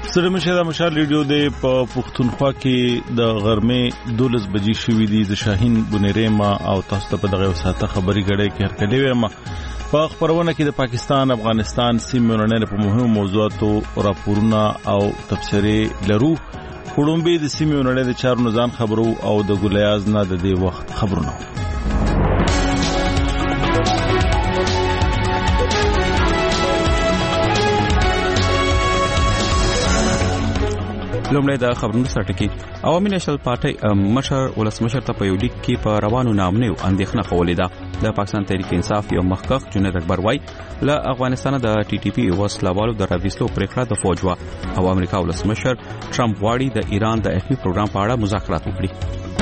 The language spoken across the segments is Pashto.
سره مشه د مشال ریډیو د پښتونخوا کې د غرمې 12 بجې شوې دي د شاهین بنيرما او تاسو ته په دغه وساته خبري غړې کې هرکلی ویم په خبرونه کې د پاکستان افغانستان سیمې ورننه په مهمو موضوعاتو راپورونه او تبصرې لرو کوړمبي د سیمې ورننه د چارو نزان خبرو او د ګلیاز نه د دې وخت خبرونه لومړی د خبرونو سرټکی عوامي نېشنل پارټي مشر ولسمشر ته په یو لیک کې په روانو نامنیو اندېښنه خولې ده د پاکستان تحریک انصاف یو مخکښ جنید اکبر وای له افغانستان د ټي ټي پی وسلوالو د راويستلو پریکړه د فوج وا او امریکا ولسمشر ټرمپ واړي د ایران د اټومي پروګرام په اړه مذاکرات وکړي.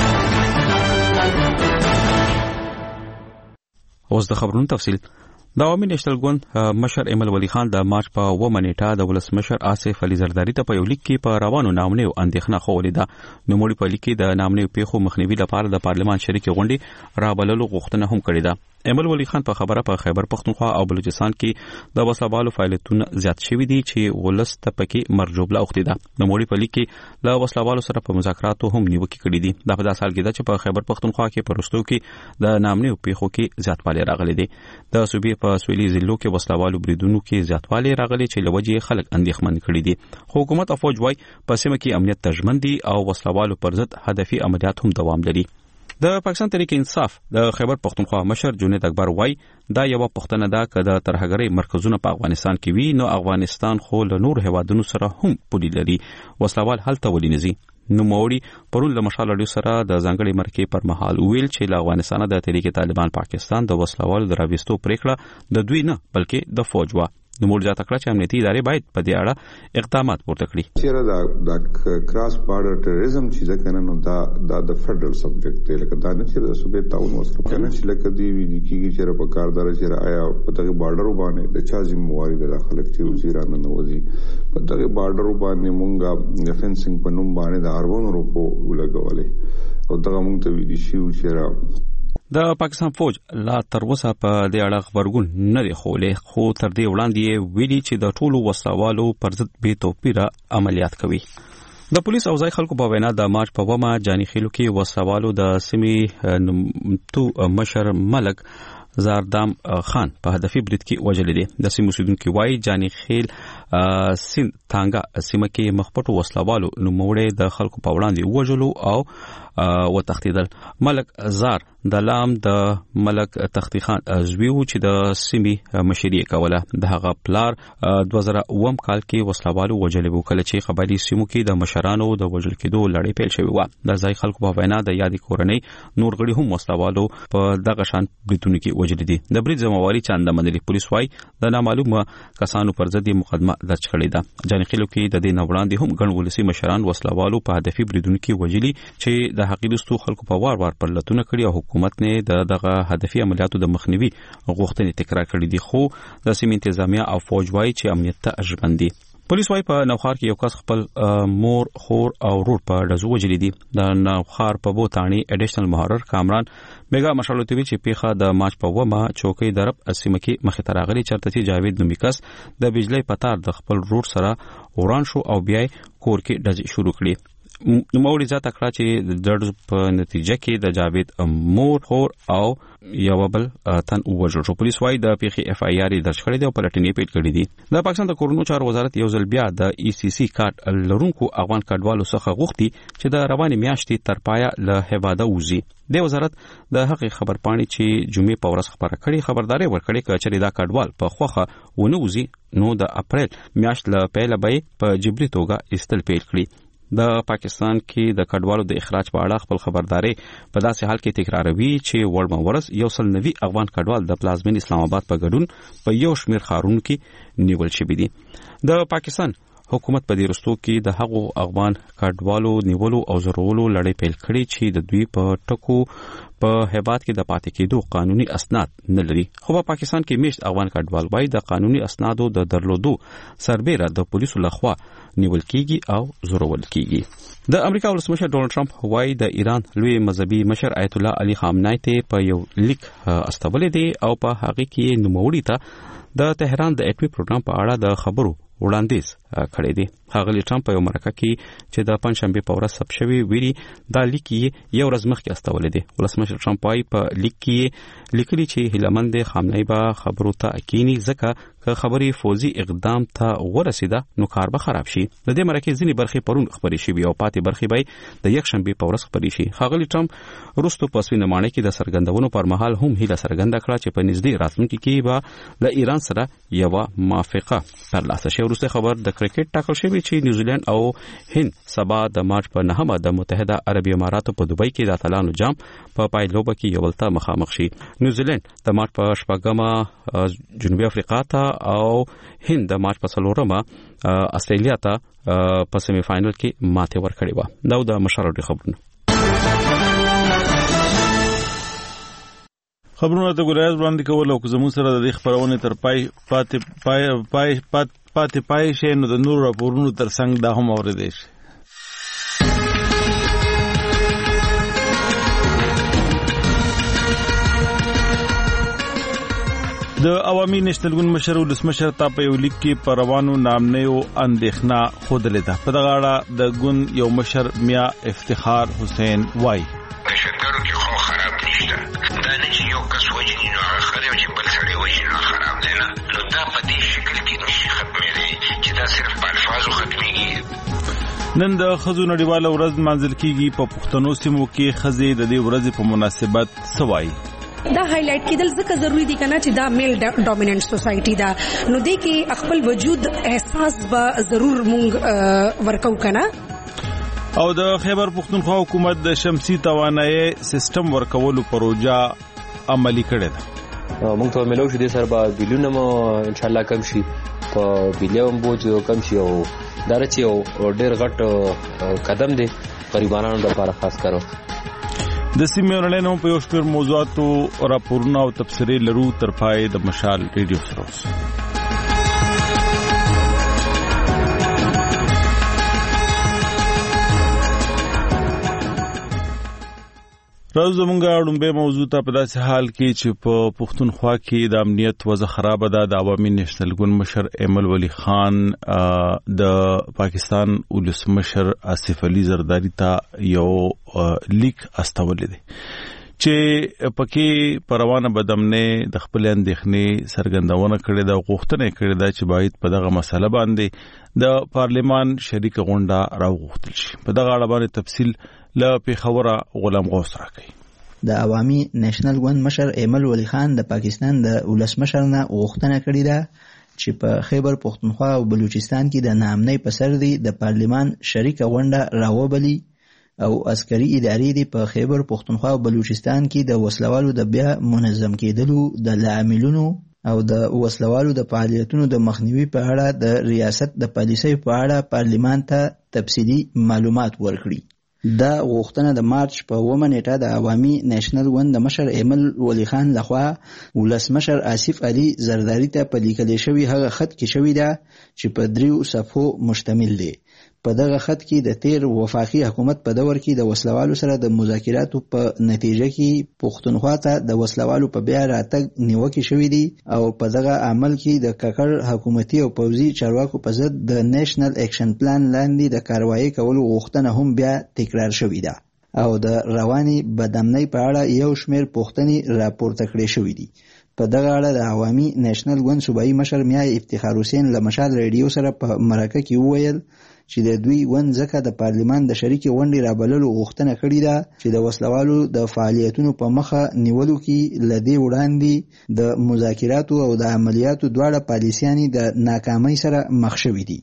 اوس د خبرونو تفصیل. د عوامي نېشنل ګوند مشر ایمل ولی خان د مارچ په 9 نیټه د ولسمشر آصف علي زرداری ته په یو لیک کې په روانو نامنیو اندېښنه خولې ده. نو مولي په لیک کې د نامنیو پیښو مخنیوي لپاره د پارلمان شریک غونډې رابللو غوښتنه هم کړې ده. ایمل ولی خان په خبره په خیبر پختونخوا او بلوچستان کې د وسلوالو فعالیتونه زیات شوي دي چې ولست پکې مرجوبله اوختي ده. نو مولي په لیک کې له وسلوالو سره په مذاکراتو هم نیوکې کړې دي. دا په داسې حال کې ده چې په خیبر پختونخوا کې پرستو کې د نامنیو پیښو کې زیاتوالی راغلی دی. د صوبې په سویلي ضلعو کې وسلوالو بریدونو کې زیاتوالی راغلی چې لوجې خلک اندېښمن کړي دي. خو حکومت او فوج وايي په سیمه کې امنیت تضمین دي او وسلوالو پر ضد هدفي عملیات هم دوام لري. د پاکستان تحریک انصاف د خیبر پختونخوا مشر جنید اکبر وای دا یو پښتنه ده چې د ترهګرۍ مرکزونه په افغانستان کې وي نو افغانستان خو له نور هیوادونو سره هم پولي لري وسلوال هلته ولینځي. نو موري پرون له مشال اړیو سره د ځانګړي مرکې پر مهال ویل چې له افغانستان د تحریک طالبان پاکستان د وسلوالو د راويستو پریکړه د دوی نه بلکې د فوج وا. نو موږ ځا تکړه چې امنیتي ادارې باید په دې اړه اقدامات پورته کړي. چیرې د کراس بارډر ټیرریزم چې ځکه نن دا د فدرل سبجیکټ دی لکه دا نه چې د صوبې تعاون وسره کنه چې لکه دی وی کیږي چې په کاردار چې آیا په دغه بارډر باندې د چا ذمہواری د خلک چې وزیرانو نوځي په دغه بارډر باندې مونږه فنسینګ په نوم باندې د اربونو روپو ولګولې او دغه مونږ ته ویل شي چې د پاکستان فوج لا تر اوسه په دې اړه خبرګون نه دی خولې خو تر دې وړاندې ویلي چې د ټولو وسلوالو پر ضد بې توپیره عملیات کوي. د پولیس او ځای خلکو په وینا د مارچ په 9 جاني خیلو کې وسلوالو د سیمې تو مشر ملک زاردام خان په هدفي برید کې وژل دي. د سیمې اوسیدونکو وايي جاني خیل سین تانګه سیمه کې مخپټو وسلوالو نوموړي د خلکو په وړاندې وژلو او وتښتیدل. ملک زار د لام د ملک تختی خان زویو چې د سیمې مشري کوله د هغه پلار 2009 کال کې وسلوالو وژل وکړل چې خبري سیمو کې د مشرانو د وژل کېدو لړۍ پیل شوې و. د ځای خلکو په وینا د یادې کورنۍ نور غړي هم وسلوالو په دغه شان بریدونو کې وژل دي. د برید ذمہواری چانه منلي. پولیس وايي د نامعلومه کسانو پر ضد مقدمه درج کړې ده. جاني خیلو کې د دې نوړاندې هم ګڼ ولسی مشران وسلوالو په هدفي بریدونو کې وژلي چې د حقیقتو خلکو په وار پر لټونه کړی او حکومت نه دغه هدفي عملیاتو د مخنیوي غوښتنې تکرار کړې دي. خو د سیمې انتظامیه او فوج وايي چې امنیت ته ژمن دي. پولیس وايي په نوخار کې یو کس خپل مور خور او رور په دزو وجلي دي. د نوخار په بوتانی اډیشنل محرر کامران میگا مشالوتوی چې پیخه د مارچ په 9 چوکۍ درب اسمه کې مخ ته راغلي چرته چې جاوید نومیکس د بجلی پتار د خپل رور سره وران شو او بیا کور کې ډز شروع کړي. نو موري ځا تکړه چې د درد په نتیجه کې د جاوید مور خور او یو بل تن وژل شو. پولیس وايي د پیخي اف آی آر درج کړی دی او پلټنې پیل کړې دي. د پاکستان د کورونو چارو وزارت یو ځل بیا د ای سی سی کارت لرونکو افغان کډوالو څخه غوښتي چې د روانې میاشتې تر پایا له هواده وځي. د وزارت د حق خبر پاڼې چې جمعې په ورځ خبره کړي خبرداري ورکړي چې دا کډوال په خوخه ونه وځي نو د اپریل میاشت له پیله به په جبري توګه استل پیل کړي. د پاکستان کې د کډوالو د اخراج په اړه خپل خبرداري په داسې حال کې تکراروي چې ورمورس یو سل نوي افغان کډوال د پلازمین اسلام آباد په ګډون په یو شمیر خارونو کې نیول شوی دي. د پاکستان حکومت په دې رستو کې د هغو افغان کډوالو نیولو او زورولو لړۍ پیل کړي چې د دوی په ټکو په هیواد کې د پاتې کېدو قانوني اسناد نه لري. خو په پاکستان کې میشت افغان کډوال وايي د قانوني اسنادو د درلودو سربېره د پولیسو لخوا نیول کیږي او زورول کیږي. د امریکا ولسمشر ډونالد ټرمپ وايي د ایران لوی مذهبي مشر آیت الله علي خامنه‌ای ته په یو لیک استولې دي او په هغه کې نوموړي ته د تهران د اټومي پروګرام په اړه د خبرو وړاندیز کړی دی. ښاغلي ټرمپ په یو مرکه کې چې د پنځشنبه په ورځ ثبت شوی ویلي دا لیک یې یو ورځ مخکې استولې دی. ولسمشر ټرمپ وايي په لیک کې لیکلي چې هیلمند خامنه‌ای به خبرو ته اکینی ځکه که خبري فوزي اقدام ته ورسیده نو کار به خراب شي. د دې مرکه ځینی برخې پرون خبري شي او پاتې برخې به د یک شنبه په ورځ خبري شي. ښاغلي ټرمپ روستو په سوینمانه کې د سرګندونو پر مهال هم هیله څرګنده کړه چې په نږدې راتلونکي کې به له ایران سره یو موافقه ترلاسه شي. وروسته خبر د کرکټ ټاکل شوی چې نیوزیلند او هند سبا د مارچ په 9 د متحده عربی اماراتو په دوبۍ کې د اتلانو جام په پایلوبه کې یو بل ته مخامخ شي. نیوزیلند د مارچ په 8 جنوبي افریقا ته او هند د مارچ په 4 استرالیا ته په سیمی فائنل کې ماته ورکړې و. دا د مشرو خبرونه ته ګورایز وړاندې کول او زموږ سره د خبرونه تر پای شي نو د نور راپورونو تر څنګ دا هم اوریدل شي. د عوامي نېشنل ګوند مشر ولسمشر ته په یو لیک کې پر روانو نامنیو اندېښنه خوده لیده. په دغه اړه د ګوند یو مشر میا افتخار حسین وای شکرو کې خو خراب نشته. دا نه چې یو کس وجنی نو هغه خراب چې بل سړی وجنی نو خراب دی نه. نو دا په دې شکل کې نشي ختمېږي چې دا صرف په الفاظو ختمېږي. نن د خزو نړیواله ورځ منځل کیږي. په پښتنو سیمو کې خزې د دې ورځې په مناسبت سوای دا هایلایټ کېدل ځکه ضروری دي کنه چې دا میل ډومیننٹ سوسایټي دا نو دې کې خپل وجود احساس به ضرور مونږ ورکو کنه. او د خیبر پختونخوا حکومت د شمسي توانایي سیستم ورکولو پروژه عملی کړې ده. مونږ ته ملو شو دې سره به بیلونه مو ان شاء الله کم شي په بیلیوم بوج کم شي او درچ یو ډېر غټ قدم دی غریبانو لپاره خاص کارو. د سیمې ورلینو په یو شپږ موضوعاتو راپورونه او تفسیرې لرو تر پای د مشال ریډیو سره. راز زمونږه اړومبه موضوع ته په داسې حال کې چې په پښتونخوا کې د امنیت وضع خراب ده. د عوامي نېشنل ګوند مشر ایمل ولی خان د پاکستان ولسمشر آصف علي زرداری ته یو لیک استولې دي چې پکې پروانه بدمنه د خپل اندېښنې څرګندونه کړې ده. غوښتنه کړې ده چې باید په دغه مسله باندې د پارلیمان شریک غونډه راوغوښتل شي. په دغه اړه باندې تفصیل له پیښوره غلام غوث راکړي. د عوامي نېشنل ګوند مشر ایمل ولی خان د پاکستان د ولسمشر نه غوښتنه کړې ده چې په خیبر پختونخوا او بلوچستان کې د ناامنۍ په سر دی د پارلیمان شریک غونډه راوبلي او عسکري ادارې دی په خیبر پختونخوا او بلوچستان کې د وسلوالو د بیا منظم کېدلو د لاملونو او د وسلوالو د فعالیتونو د مخنیوي په اړه د ریاست د پالیسۍ په اړه پارلیمان ته تفصیلي معلومات ورکړي. دا غوښتنه د مارچ په 9 نیټه د عوامي نېشنل ګوند د مشر ایمل ولی خان لخوا ولسمشر آصف علي زرداری ته په لیکل شوی هغه خط کې شوی ده چې په 3 صفحو مشتمل دی. په دغه خط کې د تیر وفاقي حکومت په دور کې د وسلوالو سره د مذاکراتو په نتیجه کې پښتونخوا ته د وسلوالو په بیا راتګ نیوکه شوې دي او په دغه عمل کې د ککړ حکومتي او پوځي چارواکو په ضد د نېشنل اکشن پلان لاندې د کاروایی کولو غوښتنه هم بیا تکرار شوې ده او د رواني بدامنۍ په اړه یو شمېر پوښتنې راپورته کړې شوې دي. په دغه اړه د عوامي نېشنل ګوند صوبایي مشر میا افتخار حسین له مشال ریډیو سره په مرکه کې وویل چې د دوی ګوند ځکه د پارلیمان د شریکې غونډې رابللو غوښتنه کړې ده چې د وسلوالو د فعالیتونو په مخه نیولو کې له دې وړاندې د مذاکراتو او د عملیاتو دواړه پالیسیانې د ناکامۍ سره مخ شوي دي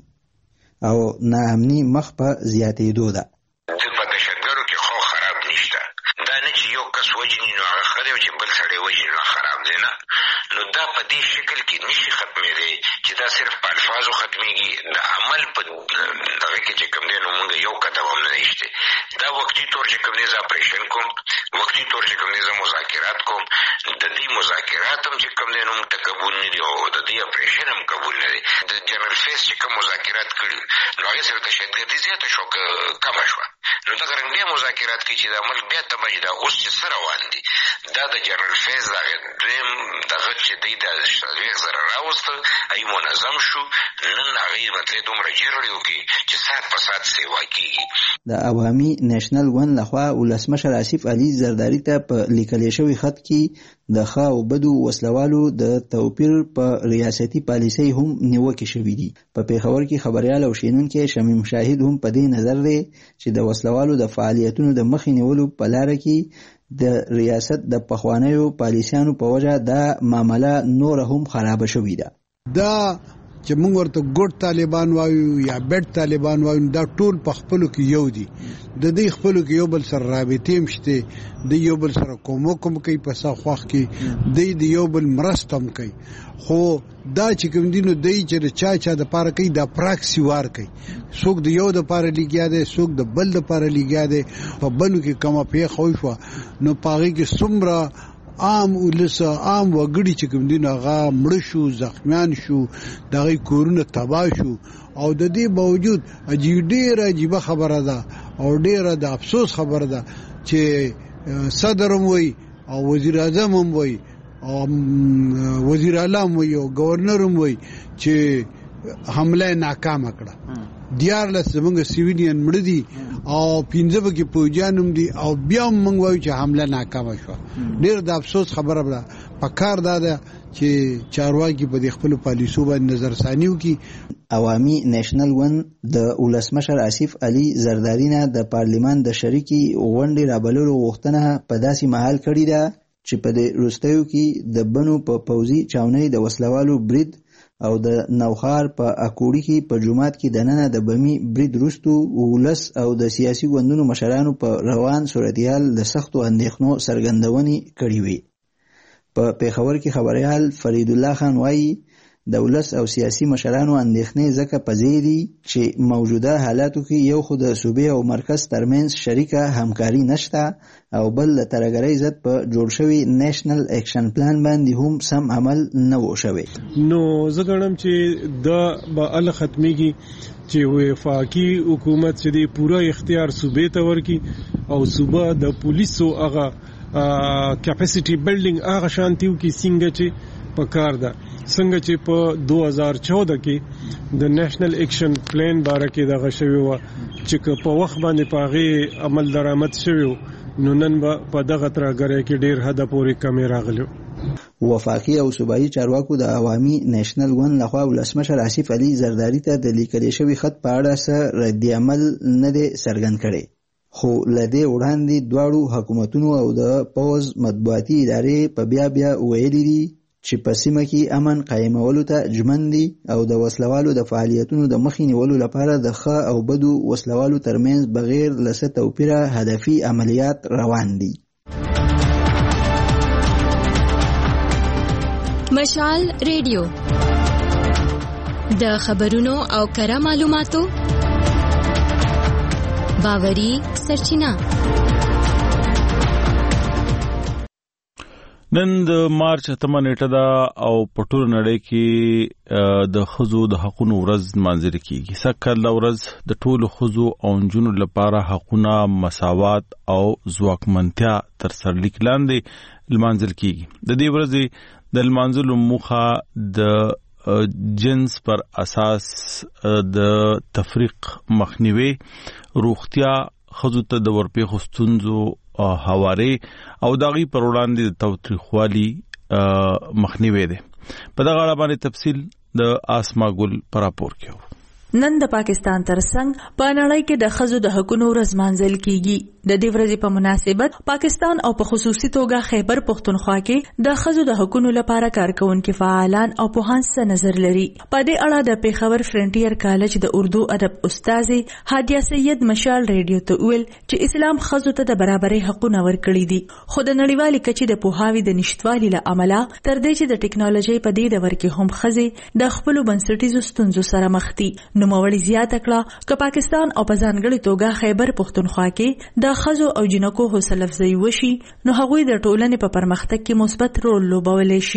او ناامني مخ په زیاتېدو ده. په دهشتګرو کې خو خراب نشته. دا نه چې یو کس وجني نو هغه خراب چې بل سړی وجني نو خراب دی نه. نو دا په دې شکل کې نشي ختمېدی چې دا صرف په الفاظو ختمېږي. د عمل په دغه کې چې کوم دی نو موږ یو قدم هم نه نشته. دا وقتي طور چې کوم دی زه اپریشن کوم، وقتي طور چې کوم دی زه مذاکرات کوم. د دې مذاکرات هم چې کوم دی نو موږ ته قبول نه دي او د دې اپریشن هم قبول نه دي. د جنرال فیس چې کوم مذاکرات کړي نو هغې سره تشددي زیاته شوه که کمه شوه. نو دغه رنګ بیا بیا مذاکرات کوي چې د ملک بیا تباهي ده. اوس چې څه روان دي دا د جنرال فیض دویم دغه چې دی د 40,000 راوسته ای منظم شو، نن هغې مطلب دومره جرړې وکړي چې ساعت په ساعت سیوا کېږي. د عوامي نېشنل ګوند لخوا ولسمشر آصف علي زرداري ته په لیکل شوي خط کې د ښه او بدو وسلوالو د توپیر په ریاستي پالیسۍ هم نیوکې شوي دي. په پیښور کې خبریال او شینونکی شمیم شاهد هم په دې نظر دی چې د وسلوالو د فعالیتونو د مخې نیولو په لاره کې د ریاست د پخوانیو پالیسیانو په وجه دا معامله نور هم خراب شوې ده. دا چې موږ ورته ګډ طالبان وایو یا بیډ طالبان وایو، دا ټول په خپلو کې یو دي. د دې خپلو کې یو بل سره رابطې هم شته، د یو بل سره کومک هم کوي، په سا خوښ کې د یو بل مرسته هم کوي. خو دا چې کوم دي نو دی چې چا د پاره کوي دا پراکسی وار کوي. څوک د یو د پاره لګیا دی، څوک د بل د پاره لګیا دی. په بلو کې کومه پیښه وشوه نو په هغې کې څومره عام ولس عام وګړي چې کوم دي هغه مړه شو، زخمیان شو، د هغې کورونه تباه شو. او د دې باوجود ډېره عجیبه خبره ده او ډېره د افسوس خبره ده چې صدر هم وایي او وزیر اعظم هم وایي او وزیر اعلی هم وایي او گورنر هم وایي چې حمله ناکامه کړه. 14 زمونږ سیویلین مړه دي او 15 پکې فوجیان هم دي او بیا هم موږ وایو چې حمله ناکامه شوه. ډېر د افسوس خبره ده. پکار دا ده چې چارواکي په خپل پالیسو باندې نظرثاني وکړي. عوامي نېشنل ګوند د ولسمشر آصف علي زرداري نه د پارلیمان د شریکي غونډې رابللو غوښتنه په داسې مهال کړې ده چې په دې وروستیو کې د بنو په پوځي چاونۍ د وسلوالو برید او د نوخار په اکوړي کې په جومات کې دننه د بمي برید وروستو ولس او د سیاسي ګوندونو مشرانو په روان صورتحال د سختو اندېښنو څرګندونې کړې وې. په پیښور کې خبریال فرید الله خان وایي د ولس او سیاسي مشرانو اندېښنې ځکه په ځای دي چې موجوده حالاتو کې یو خو د صوبې او مرکز ترمنځ شریکه همکاري نشته او بل د ترهګرۍ ضد په جوړ شوي نیشنل اکشن پلان باندې هم سم عمل نه و شوی. نو زه ګڼم چې دا به ال ختميږي چې وفاقي حکومت چې دی پورا اختیار صوبې ته ورکي او صوبه د پولیسو هغه کیپاسټي بلډینګ هغه شانتیو کې څنګه چې پکار ده څنګه چې په 2014 کې د نېشنل اکشن پلان باره کې دغه شوی و چې په وخت باندې پاغي عمل درآمد شوی نو نن په دغه ترګره کې ډیر حد پورې کمی راغلو. وفاقي او صوبایي چارواکو د عوامي نېشنل ګوند لخوا ولسمشر آصف علي زرداري ته د لیکل شوي خط په اړه څه رد عمل نه دی څرګند کړی. خو لدې وړاندې دواړو حکومتونو او د پوز مطبوعاتي ادارې په بیا ویلي دي چې په سیمه کې امن قایمولو ته ژمن دي او د وسلوالو د فعالیتونو د مخې نیولو لپاره د ښه او بدو وسلوالو ترمنځ بغیر له څه توپیره هدفي عملیات روان دي. مشال ریډیو د خبرونو او کره معلوماتو باوري سرچینه. نن د مارچ 8 نیټه ده او په ټول نړۍ کې د ښځو د حقوقو ورځ لمانځل کیږي. سکه د ورځ د ټولو ښځو او نجونو لپاره حقوقونه، مساوات او ځواکمنتیا تر سرلیک لاندې لمانځل کیږي. د دې ورځې د لمانځلو موخه د جنس پر اساس د تفریق مخنیوي، روغتیا، ښځو ته د ورپېښو ستونزو حواله او داغي پر وړاندې د تاوتریخوالي مخنیوي ده. په دغه اړه باندې تفصیل د آسما ګل پر راپور کې. نن د پاکستان ترڅنګ په نړۍ کې د ښځو د حقوقو ورځ مانځل کیږي. د دې ورځې په مناسبت پاکستان او په خصوصي توګه خیبر پختونخوا کې د ښځو د حقوقو لپاره کارکونکو فعالان او پوهان څه نظر لري. په دې اړه د پیښور فرنټیر کالج د اردو ادب استاد هادیه سید مشال ریډیو ته ویل چې اسلام ښځو ته د برابرۍ حقوقونه ورکړي دي، خو د نړیوالې کچې د پوهاوي د نشټوالي له امله تر دې چې د ټکنالوژي په دې دور کې هم ښځې د خپل بنسټیزو ستونزو سره مخ دي. نو موړي زیاته کړه چې پاکستان او په ځانګړي توګه خیبر پختونخوا کې د ښځو او جنکو حوصله افزایي وشي نو هغوی د ټولنې په پرمختګ کې مثبت رول لوبولی شي.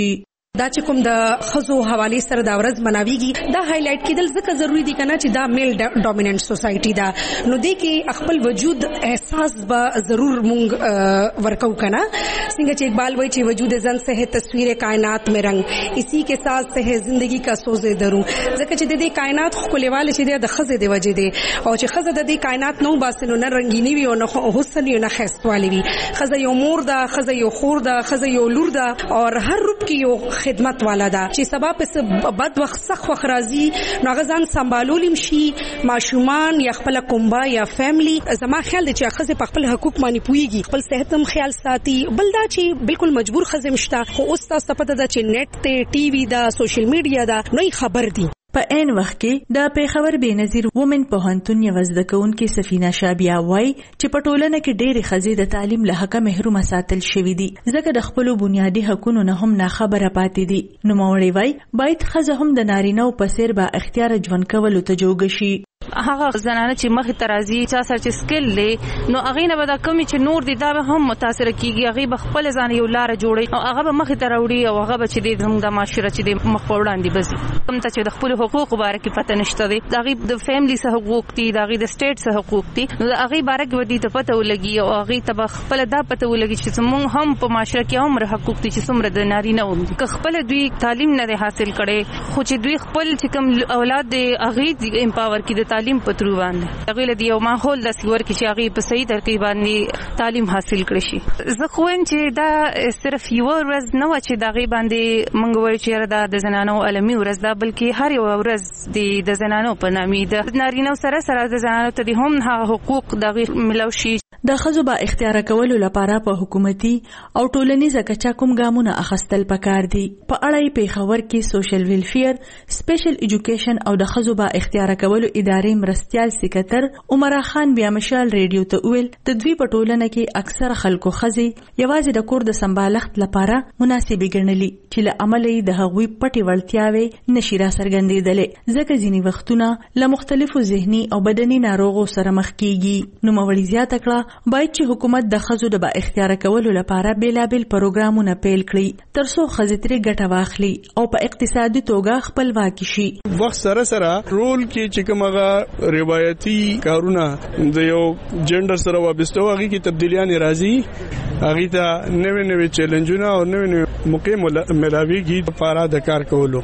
دا چې کوم د خزو حواله سره دا ورځ مناويږي دا هایلایټ کېدل ځکه ضروری دي کنه چې دا میل ډومیننٹ سوسایټي دا نو دې کې خپل وجود احساس به ضرور مونږ ورکو کنه څنګه چې اقبال وایي چې وجود زن سے ہے تصویر کائنات میں رنگ اسی کے ساتھ سے ہے زندگی کا سوز درو ځکه چې د دې کائنات خلواله چې د خزه دی وجه دی او چې خزه د دې کائنات نو باسنو نه رنگینی وي او نه حسن وي نه خستوالی وي خزه یو مور ده خزه یو خور ده خزه یو لور ده او هر روپ کې یو خدمت والا ده چې سبا په بد وخت سخت وخت راځي نو غزان سمبالولم شي ماشومان یا خپل کومبا یا فیملی زما خیال دی چې خزه په خپل حقوق باندې پويږي خپل صحت هم خیال ساتي بل دا چې بالکل مجبور خزه مشته خو اوس تاسو پته ده چې نت ته ټي وي دا سوشل میډیا دا نو خبر دي په عین وخت کې د پیښور بېنظیر وومن پوهنتون یو زده کوونکې سفینه شابیا وایي چې په ټولنه کې ډېرې ښځې د تعلیم له حقه محرومه ساتل شوې دي ځکه د خپلو بنیادي حقونو نه هم ناخبره پاتې دي. نوموړې وایي باید ښځه هم د نارینه‌و په څېر با اختیاره ژوند کولو ته جوګه شي. هغه زنانه چې مخ ته راځي چا سره چې سکل لې نو هغه نه به دا کمی چې نور دي دا به هم متاثر کیږي هغه به خپل ځان یو لار جوړي او هغه به مخ ته راوړي او هغه به چې د زموږ د معاشره چې د مخ وړاندې بزي کوم ته چې د خپل حقوق باره کې پته نشته دي دا غي د فیملی سره حقوق دي دا غي د سټیټ سره حقوق دي نو هغه باره کې ودی ته پته ولګي او هغه ته خپل دا پته ولګي چې زموږ هم په معاشره کې عمر حقوق دي چې څومره د نارینه وو که خپل دوی تعلیم نه حاصل کړي خو چې دوی خپل چې کوم اولاد دی هغه امپاور کړي د تعلیم په ترو هغه له یو ماحول د سیور کې چې هغه په صحیح ترتیب باندې تعلیم حاصل کړي شي. زه خو وایم چې دا صرف یو ورځ نه و چې دا غي باندې مونږ وایو چې دا د زنانو عالمي ورځ ده بلکې هر یو ورځ د زنانو په نامي د نارینه سره سره د زنانو ته هم حقوق د غي ملو شي. د خزو با اختیار کولو لپاره په حکومتي او ټولنیزه کچا کوم ګامونه اخستل پکار دي. په اړه پیښور کې سوشل ویلفیر سپیشل ایجوکیشن او د خزو با اختیار کولو ادارې مرستيال سکتر عمره خان بیا مشال ریډیو ته ویل د دوی په ټولنه کې اکثر خلکو خزي یوازې د کور د سمبالښت لپاره مناسبې ګڼلي چې له عملي د هغوی پټي وړتیاوي نشي را څرګندېدلې ځکه ځینې وختونه له مختلفو ذهني او بدني ناروغو سره مخ کیږي. نو مولوی زیاته کړه باید چې حکومت د خزو د با اختیار کولو لپاره بیلابل پروګرامونه پیل کړي ترڅو خزې ترې ګټه واخلي او په اقتصادي توګه خپلواکي شي. وخت سره سره رول کې چې کومه روایتي کارونه د یو جندر سره وابسته وږي کې تبدیلیاں راځي هغه ته نوې چیلنجونه او نوې موقع ملاويږي لپاره د کار کولو.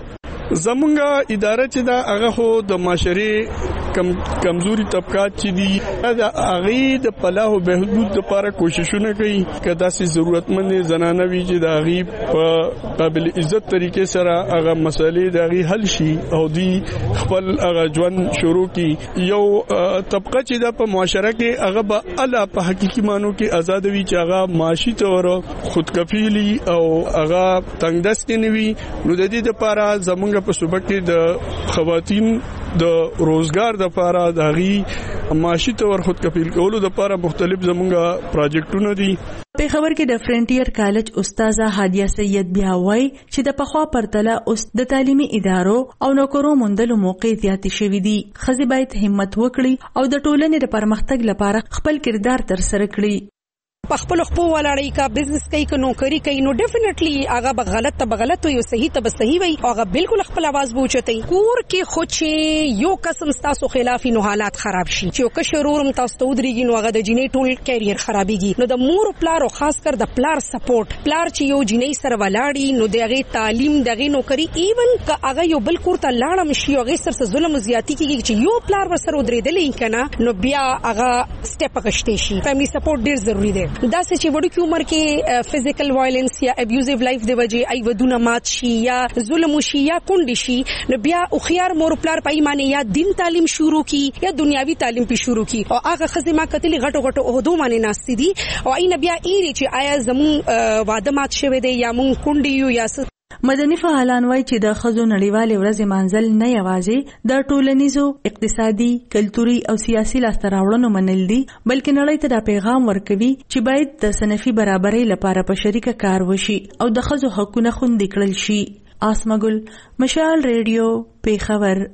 زمونږه اداره چې دا هغه هو د معاشري کمزوري طبقات چې دي دا هغه د فلاح او بهبود لپاره کوششونه کوي کدا سي ضرورتمند زنانه وي چې دا هغه په قابل عزت طریقې سره هغه مسالې دا هغه حل شي او دی خپل هغه ژوند شروع کی. یو طبقه چې دا په معاشره کې هغه به الله په حقيقي مانو کې آزاد وي چې هغه معاشي تور خودکفیلی او هغه تنگدست نه وي نو د دې لپاره زمونږ په صوبه کې د خواتین د روزګار د لپاره د غي معاشي تور خودکفیل کولو د لپاره مختلف زمونږه پروجیکټونه دي. پیښور کې د فرنټیر کالج استاذه هادیه سید بیا وایي چې د پخوا پرتله اوس د تعلیمي ادارو او نوکرو موندلو موقع زیاتې شوې دي. ښځې باید همت وکړي او د ټولنې د پرمختګ لپاره خپل کردار ترسره کړي. په خپل خپل ولاړی کا بزنس کوي که نوکری کوي نو ډیفینیټلی هغه به غلط ته غلط وي او صحیح ته صحیح وي هغه بالکل خپل आवाज بوچتای. کور کې خو چې یو قسم تاسو خلاف نو حالات خراب شي چې یو کشرورم تاسو ته ودرېږي نو هغه د جنې ټول کیریئر خرابېږي. نو د مور پلار او خاص کر د پلار سپورټ پلار چې یو جنې سره ولاړی نو دغه تعلیم دغه نوکری ایون که هغه یو بل کور ته لاړم شي او هغه سره ظلم زیاتی کیږي چې یو پلار ورسره ودرېدلې کنه نو بیا هغه سټپ غشته شي. فیملی سپورټ ډیر ضروری دی. دا چې وړو کې عمر کې فزیکل وایلنس یا ابیوزیو لایف دی وجه ای ودونه مات شي یا ظلم شي یا کونډ شي نو بیا او خيار مور پلار پای معنی یا دین تعلیم شروع کی یا دنیاوی تعلیم په شروع کی او هغه خزمه کتلی غټو غټو عہدو معنی ناشتي دي او اين بیا ایری چې آیا زمون واده مات شوه دی یا مون کونډ یو یا مدني فعالان وایي چې د ښځو نړیوالې ورځې مانځل نه یوازې د ټولنیزو اقتصادي کلتوري او سیاسي لاسته راوړنو منل دي بلکې نړۍ ته دا پیغام ورکوي چې باید د صنفي برابرۍ لپاره په شریکه کار وشي او د ښځو حقونه خوندي کړل شي. آسمه ګل مشال ریډیو پیښور.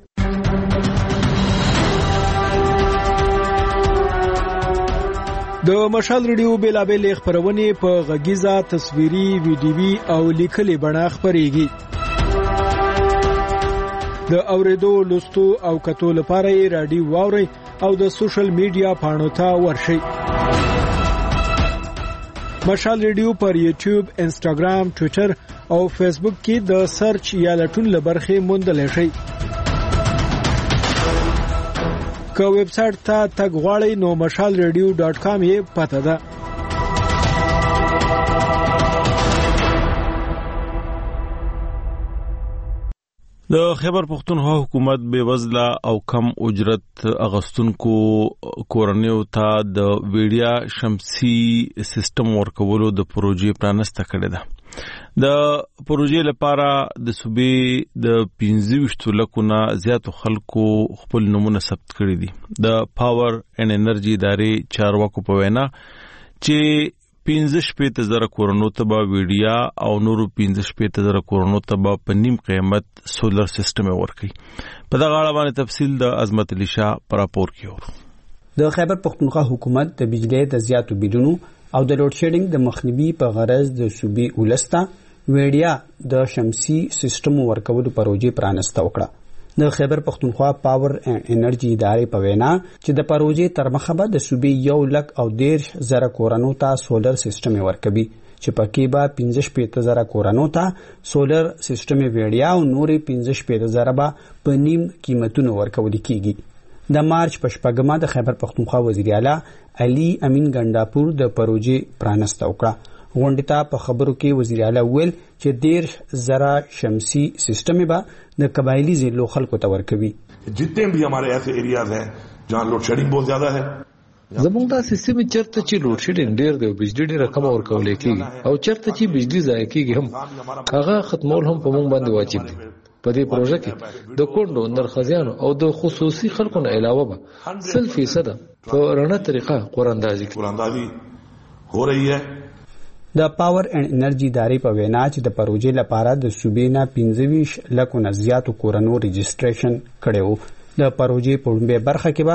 د مشال ریډیو بیلابل خبرونه په غږیزه تصویري ویډیوي او لیکلي بڼه خبريږي. د اوریدو لوستو او کتو لپاره یې رادیو واوري او د سوشل میډیا پاڼو ته ورشئ. مشال ریډیو پر یوټیوب، انسټاګرام، ټوئیټر او فیسبوک کې د سرچ یا لټون لبرخې موندل شي. که ویب سټ ته تګ غواړئ نو mashalradio.com یې پته ده. د خیبر پختونخوا حکومت بے وزله او کم اجرت اغستونکو کورنیو ته د ویډیا شمسي سیستم ورکولو د پروژې پرانسته کړې ده. د پروژې لپاره د صوبې د 25 لکو نه زیاتو خلکو خپل نمونه ثبت کړي دي. د پاور اینڈ انرژي ادارې چارواکو په وینا چې 15,000 کورونو ته به ویډیا او نورو 15,000 کورونو ته به په نیم قیمت سولر سیستم ورکړي. په دغه اړه باندې تفصیل د عظمت علي شاه پر راپور کې ورو. د خیبر پختونخوا حکومت د بجلی د زیاتو بلونو او د لوډ شیډینګ د مخنیوي په غرض د صوبې ولسته ویډیا د شمسي سیستم ورکولو پروژې پرانسته وکړه. د خیبر پختونخوا پاور اینڈ انرژي ادارې په وینا چې د پروژې تر مخه به د صوبې 1,13,000 کورونو ته سولر سیستم ورکوي چې پکې به 15,000 کورونو ته سولر سیستم ویډیا او نورې 15,000 به په نیم قیمتونو ورکول کیږي. د مارچ په شپږمه د خیبر پختونخوا وزیر اعلی علي امین ګنداپور د پروژې پرانسته وکړه. غونډې ته په خبرو کې وزیر اعلی ویل چې 13,000 شمسي سیستم به د قبایلی ضلعو خلکو ته ورکوي. جتنے بھی ہمارے ایسے ایریاز ہیں جہاں لوڈ شیڈنگ بہت زیادہ ہے زموږ دا سیستم چرته چې لوډ شیډینګ ډیر دی او بجلی ډیره کم ورکول کیږي او چرته چې بجلی ضایع کیږي هم هغه ختمول هم په موږ باندې واجب دي. په دې پروژه کې د کونډو، نرخزیانو او د خصوصي خلکو نه علاوه به 100% په رڼا طریقه قراندازي هو رہی ہے. د پاور اینڈ انرژي ادارې په وینا چې د پروژې لپاره د صوبې نه 25 لکو نه زیاتو کورونو رجسټریشن کړي وو. د پروژې په لومړۍ برخه کې به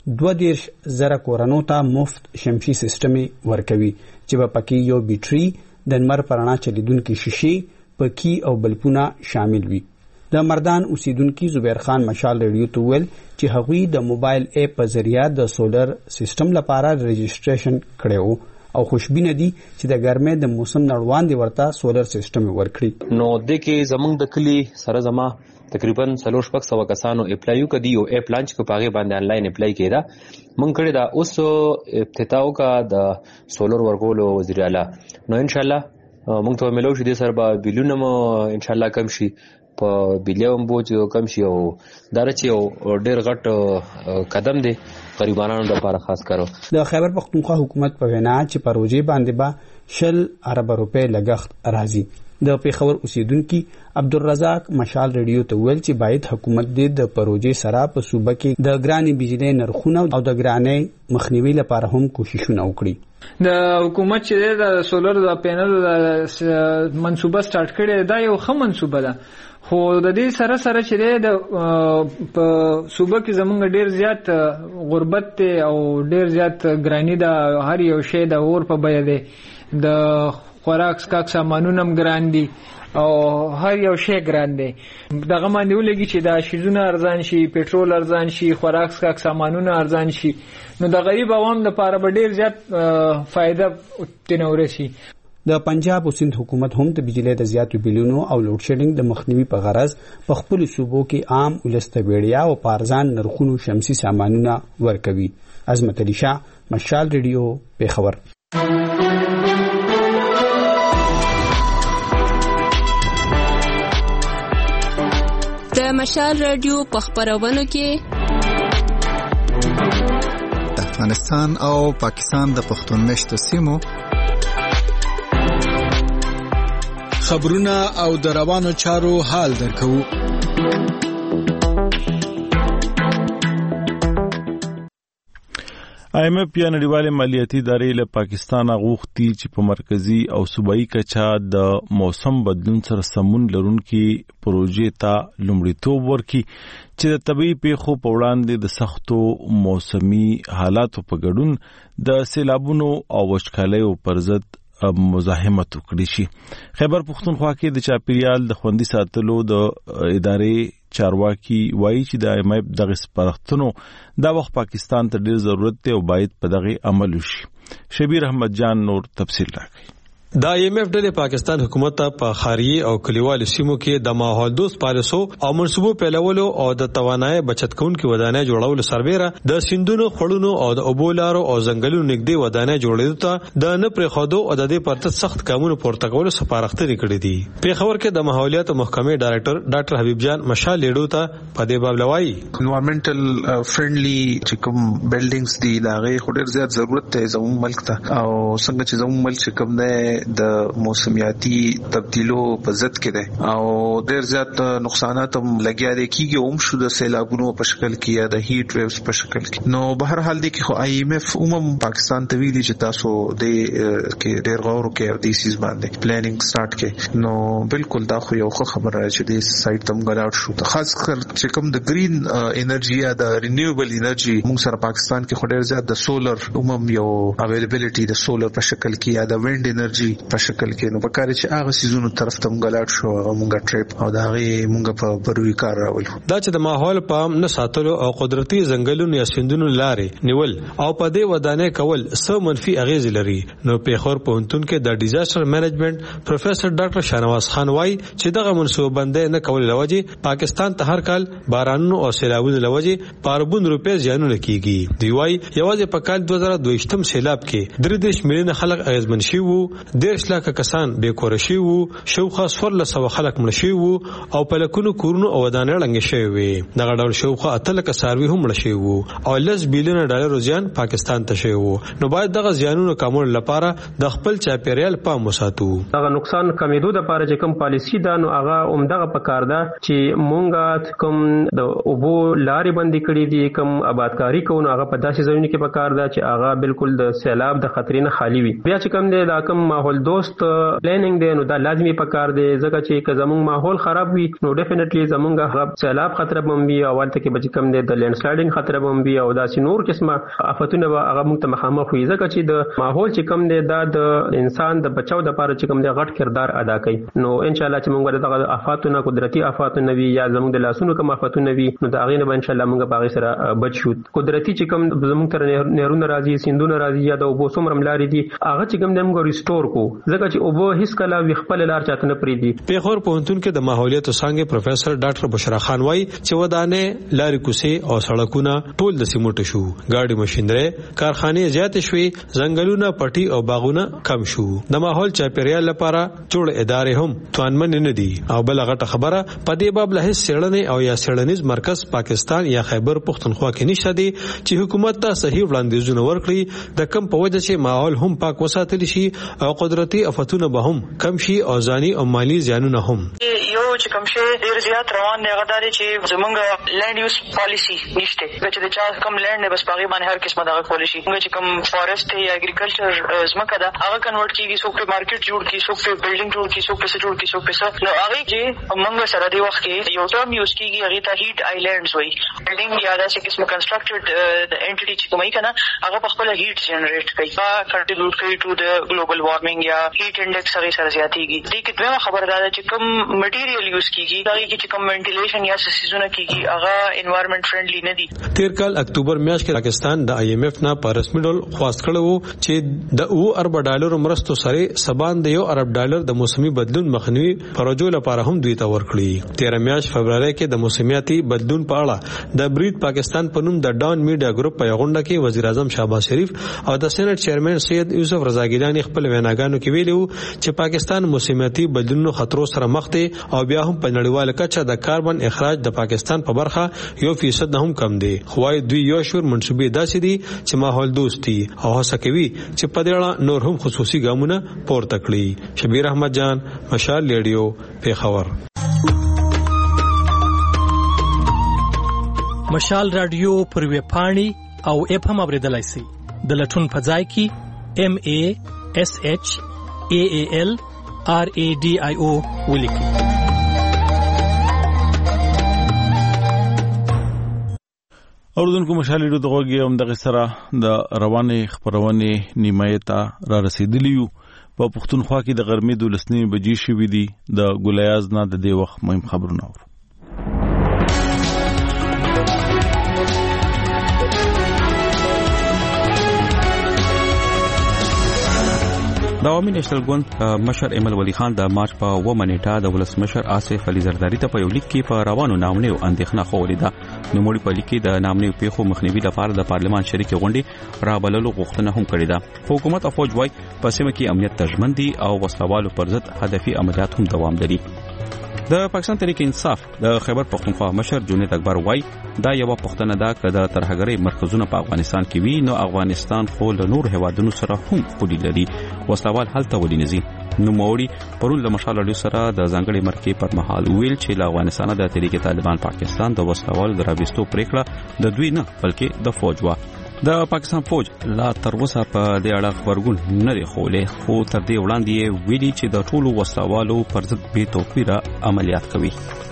22,000 کورونو ته مفت شمسي سیستم ورکوي چې په پکې یو بیټري، د لمر پر رڼا چلیدونکي شیشې، پکې او بلپونه شامل وي. د مردان اوسیدونکي زبیر خان مشال ریډیو ته ویل چې هغوی د موبایل اپ په ذریعہ د سولر سیستم لپاره رجسټریشن کړي وو او خوشبینه دي چې د ګرمۍ د موسم نړوان دی ورته سولر سیستم ورکړي. نو د کې زمونږ د کلی سره زما تقریبا 300 کسانو اپلایو کړي او اپ لانچ کو پاغه باندې انلاین اپلای کړه. مونږ کړي دا اوس افتتاح کا د سولر ورکولو وزیر اعلی. نو ان شاء الله مونږ ته ملو شي د سر با بلونه ان شاء الله کم شي په بلیوم بوج کم شي او درچ او ډیر غټ قدم دی غریبانو لپاره خاص کارو. د خیبر پختونخوا حکومت په وینا چې پروژې باندې به 60 ارب روپے لګښت راځي. د پیښور اوسیدونکو عبدالرزاق مشال ریډیو ته ویل چې باید حکومت د پروژې سره په صوبه کې د ګرانې بجلی نرخونه او د ګرانې مخنیوي لپاره هم کوششونه وکړي. د حکومت چې د سولر د پینل د منصوبه سٹارټ کړي دا یو ښه منصوبه ده، خو د دې سره چې د په صوبه کې زمونږ ډیر زیات غربت او ډیر زیات ګرانی ده. هر یو شی د اور په بیه ده، د خوراک سکاک سامانونه هم ګران دي او هر یو شی ګران دی. دغه باندې ولګي چې دا شیزونه ارزان شي، پټرول ارزان شي، خوراک سکاک سامانونه ارزان شي، نو د غریب عوام لپاره به ډیر زیات فائدہ تنور شي. د پنجاب او سند حکومت هم د بجلی د زیاتو بلونو او لوډ شیډینګ د مخنیوي په غرض په خپل صوبو کې عام ولسته ویډیا او پارزان نرخونو شمسي سامانونه ورکوي. عظمت علي شاه، مشال ریډیو، پیښور. د مشال ریډیو په خبرونو کې د افغانستان او پاکستان د پښتون مشتو سیمو خبرونه او د روانو چارو حال درکو. IMF یا نړیوالې مالیاتي ادارې له پاکستان غوښتي چې په مرکزی او صوبایي کچا د موسم بدلون سره سمون لرونکي پروژې ته لومړیتوب ورکړي چې د طبيعي پیښو په وړاندې د سختو موسمي حالاتو په ګډون د سیلابونو او وچکالیو پر ضد مزاحمت وکړي شي. خیبر پختونخوا کې د چاپیریال د خوندي ساتلو د ادارې چارواکي وایي چې د IMF دغه سپارښتنو دا وخت پاکستان ته ډیر ضرورت دی او باید په دغه عمل وشي. شبیر احمد جان نور تفصیل راکړي. د IMF ډلې پاکستان حکومت ته په خارجي او کلیوالو سیمو کې د ماحول دوست پالیسو او منصوبو پیلولو او د توانایي بچت کوونکو ودانۍ جوړولو سربېره د سیندونو خړونو او د اوبولارو او ځنګلونو نږدې ودانۍ جوړېدو ته د نه پرېښودو او د دې پرته سخت قانون پورته کولو سپارښتنې کړې دي. پیښور کې د ماحولیات محکمې ډایرکټر ډاکټر حبیب جان مشال لیډو ته په دې باب لوایي انوایرنمنټل فرندلی چې کوم بلډینګز دي دا غي خوري زیات ضرورت دی زموږ ملک ته او څنګه چې زموږ ملک چې کوم دی د موسمیاتي تبدیلو په ضد کې ده او ډېر زیات نقصانات هم لګیا دي کیږي شو د سیلابونو په شکل کې یا د هیټ ویوز په شکل کې. نو بهر حال دي کې خو IMF پاکستان ته ویلي چې تاسو د کې ډېر غور وکړئ د سیس باندې پلانینګ سٹارټ کې. نو بالکل دا خو یو خبره ده چې د سایت تم غلاړ شو خاص کر چې کوم د گرین انرژي یا د رینیوبل انرژي موږ سره پاکستان کې خو ډېر زیات د سولر یو اویلیبিলিټي د سولر په شکل کې یا د ویند انرژي په شکل کې. نو په کار چې هغه سيزونو طرف ته مونږ شو مونږه ټریپ او دا غي مونږ په بروي کار راولو. دا چې د ماحول په نه ساتلو او قدرتي ځنګلونو یا سیندونو لارې نیول او په دې ودانۍ کول څه منفي اغیز لري. نو پیښور پوهنتون کې د ډیزاستر مینجمنت پروفیسور ډاکټر شاهنواز خان وایي چې دغه منصوبه بندي نه کول لوجه پاکستان ته هر کال بارانونو او سیلابونو لوجه پاربون روپے زیانونه کیږي. دی وایي یوازې په کال 2022 سیلاب کې 3 میلیون خلک اغیزمن شي وو 10 لک کسان به کور شي وو شوخه 1400 خلک مړ شي وو او په لکونو کورونو او ودانۍ لنګ شي وي. دغه ډول شوخه اتل کساروي هم مړ شي وو او $10 بلین زیان پاکستان ته شي وو. نو باید دغه زیانونو کمول لپاره د خپل چاپیریال پام وساتو. دغه نقصان کمیدو د لپاره چې کوم پالیسی دا نو هغه عمدغه پکار ده چې مونږه کوم د اوبو لارې باندې کړې دي کوم آبادکاری کوو هغه په داسې ځایونو کې پکار ده چې هغه بالکل د سیلاب د خطرې نه خالی وي. بیا چې کوم دی دا کوم ماحول دوست پلانینګ دی نو دا لازمي پکار دی ځکه چې که زموږ ماحول خراب وي نو ډیفینیټلی زموږ سیلاب خطر بمبي او ولته کې بچ کم دی د لینډ سلایډینګ خطر بمبي او داسې نور قسمه آفتونه هغه موږ ته مخامخ وي ځکه چې د ماحول چې کم دی دا د انسان د بچاو د لپاره چې کم دی غټ کردار ادا کوي. نو ان شاء الله چې موږ دغه آفاتونه قدرتي آفاتونه وي یا زموږ د لاسونو کوم آفاتونه وي نو دا غینه ان شاء الله موږ باغ سره بچ شو. قدرتي چې کم زموږ تر نهرونه راځي سیندونه راځي یا د اوبو سمرم لاري دي هغه چې کم دی موږ ریسټور کو ځکه چې اوبو هیڅ کله خپل لار چاته نه پریدي. پیښور پوهنتون کې د ماحولیات څنګه پروفیسور ډاکټر بشرا خان وایي چې ودانۍ لارې کوڅې او سړکونه ټول د سیمټ شو ګاډي ماشينري کارخانه زیات شوي ځنګلونه پټي او باغونه کم شو. د ماحول چاپیریال لپاره جوړ ادارې هم توانمن نه دي او بل غټه خبره په دې باب له سړنې او یا سړنیز مرکز پاکستان یا خیبر پختونخوا کې نشته دي چې حکومت ته صحیح وړاندیزونه ورکړي د کم په وجه چې ماحول هم پاک وساتل شي او قدرتي آفتونه به هم کم شي او ځاني او مالی زیانونه هم. یو چې کوم شی ډیر زیات روان دی غداري چې زمونږ لینډ یوز پالیسی نشته چې د چا کم لینډ نه بس پاغي باندې هر قسمه دغه پالیسی موږ چې کوم فارست یا اګریکلچر زمکه دا هغه کنورټ کیږي څوک په مارکیټ جوړ کی څوک په بلډینګ جوړ کی څوک په جوړ کی څوک په نو هغه چې موږ سره دی وخت کې یو ټرم یوز کیږي هغه ته هیټ آیلینډز وایي بلډینګ یا داسې قسمه کنسټرکټډ انټیټی چې کومه کنه هغه په خپل هیټ جنریټ کوي کنټریبیوټ کوي ټو د ګلوبل وارمنګ یا هیټ انډیکس هغه سره زیاتېږي. دې کې دویمه خبره ده چې کوم مټیریل یوز کیږي دا چې کوم وینټیلیشن یا سیزونه کیږي هغه انوایرنمنت فرندلی نه دي. تیر کال اکتوبر میاشت کې پاکستان د IMF نه په رسمي ډول خواست کړو چې د $2 ارب مرستو سره سبان د $1 ارب د موسمي بدلون مخنیوي پروژو لپاره هم دوی ته ورکړي. 13 میاشت فبرवरी کې د موسمیاتي بدلون په اړه د برید پاکستان په نوم د ډان میډیا ګروپ په غونډه کې وزیر اعظم شهباز شریف او د سېنات چیرمن سید یوسف رضا ګیلانی خپل ویناګانو کې ویلو چې پاکستان موسمیاتي بدلونونو خطرو سره مخ دی او بیا هم په نړیواله کچه د کاربن اخراج د پاکستان په برخه 1% نه هم کم دی. خو دوی یو شور منسوبې داسې دي چې ماحول دوستي او هڅه کوي چې په دې اړه نور هم خصوصي ګامونه پورته کړي. شبیر احمد جان مشال ریډیو پیښور. مشال رادیو پر ویب پاڼې او اپ هم اوریدلای شئ. د لټون په ځای کې MASHAALRADIO ولیکئ. اوردونکو مشال ریډیو د غوږی هم دغه سره د روانې خبرونه نیمایه ته را رسیدلی یو. په پښتونخوا کې د غرمې 12 بجې شوې دي. د ګولیاز نه د دې وخت مهم خبرونه اورو. د عوامي نېشنل ګوند مشر ایمل ولی خان د مارچ په 9 نیټه د ولسمشر آصف علي زرداری ته په یو لیک کې په روانو نامنیو اندېښنه خولې ده. نوموړي په لیک کې د نامنیو پیښو مخنیوي لپاره د پارلمان شریکې غونډې رابللو غوښتنه هم کړې ده. حکومت او فوج وايي په سیمه کې امنیت تضمین دي او وسلوالو پر ضد هدفي عملیات هم دوام لري. د پاکستان تحریک انصاف د خیبر پختونخوا مشر جنید اکبر وای دا یو پښتنه ده چې د ترهګرۍ مرکزونه په افغانستان کې وي نو افغانستان خو له نور هیوادونو سره هم پولي لري. وسلوال هلته ولې نزي. نو موري پرون له مشال اړیو سره د ځانګړي مرکې پر مهال ویل چې له افغانستان د تحریک طالبان پاکستان د وسلوال درابستو پریکړه د دوی نه بلکې د فوج وا. د پاکستان فوج لا تر اوسه په دې اړه خبرګون نه دی خولې خو تر دې وړاندې ویلي چې د ټولو وسلوالو پر ضد بې توپیره عملیات کوي.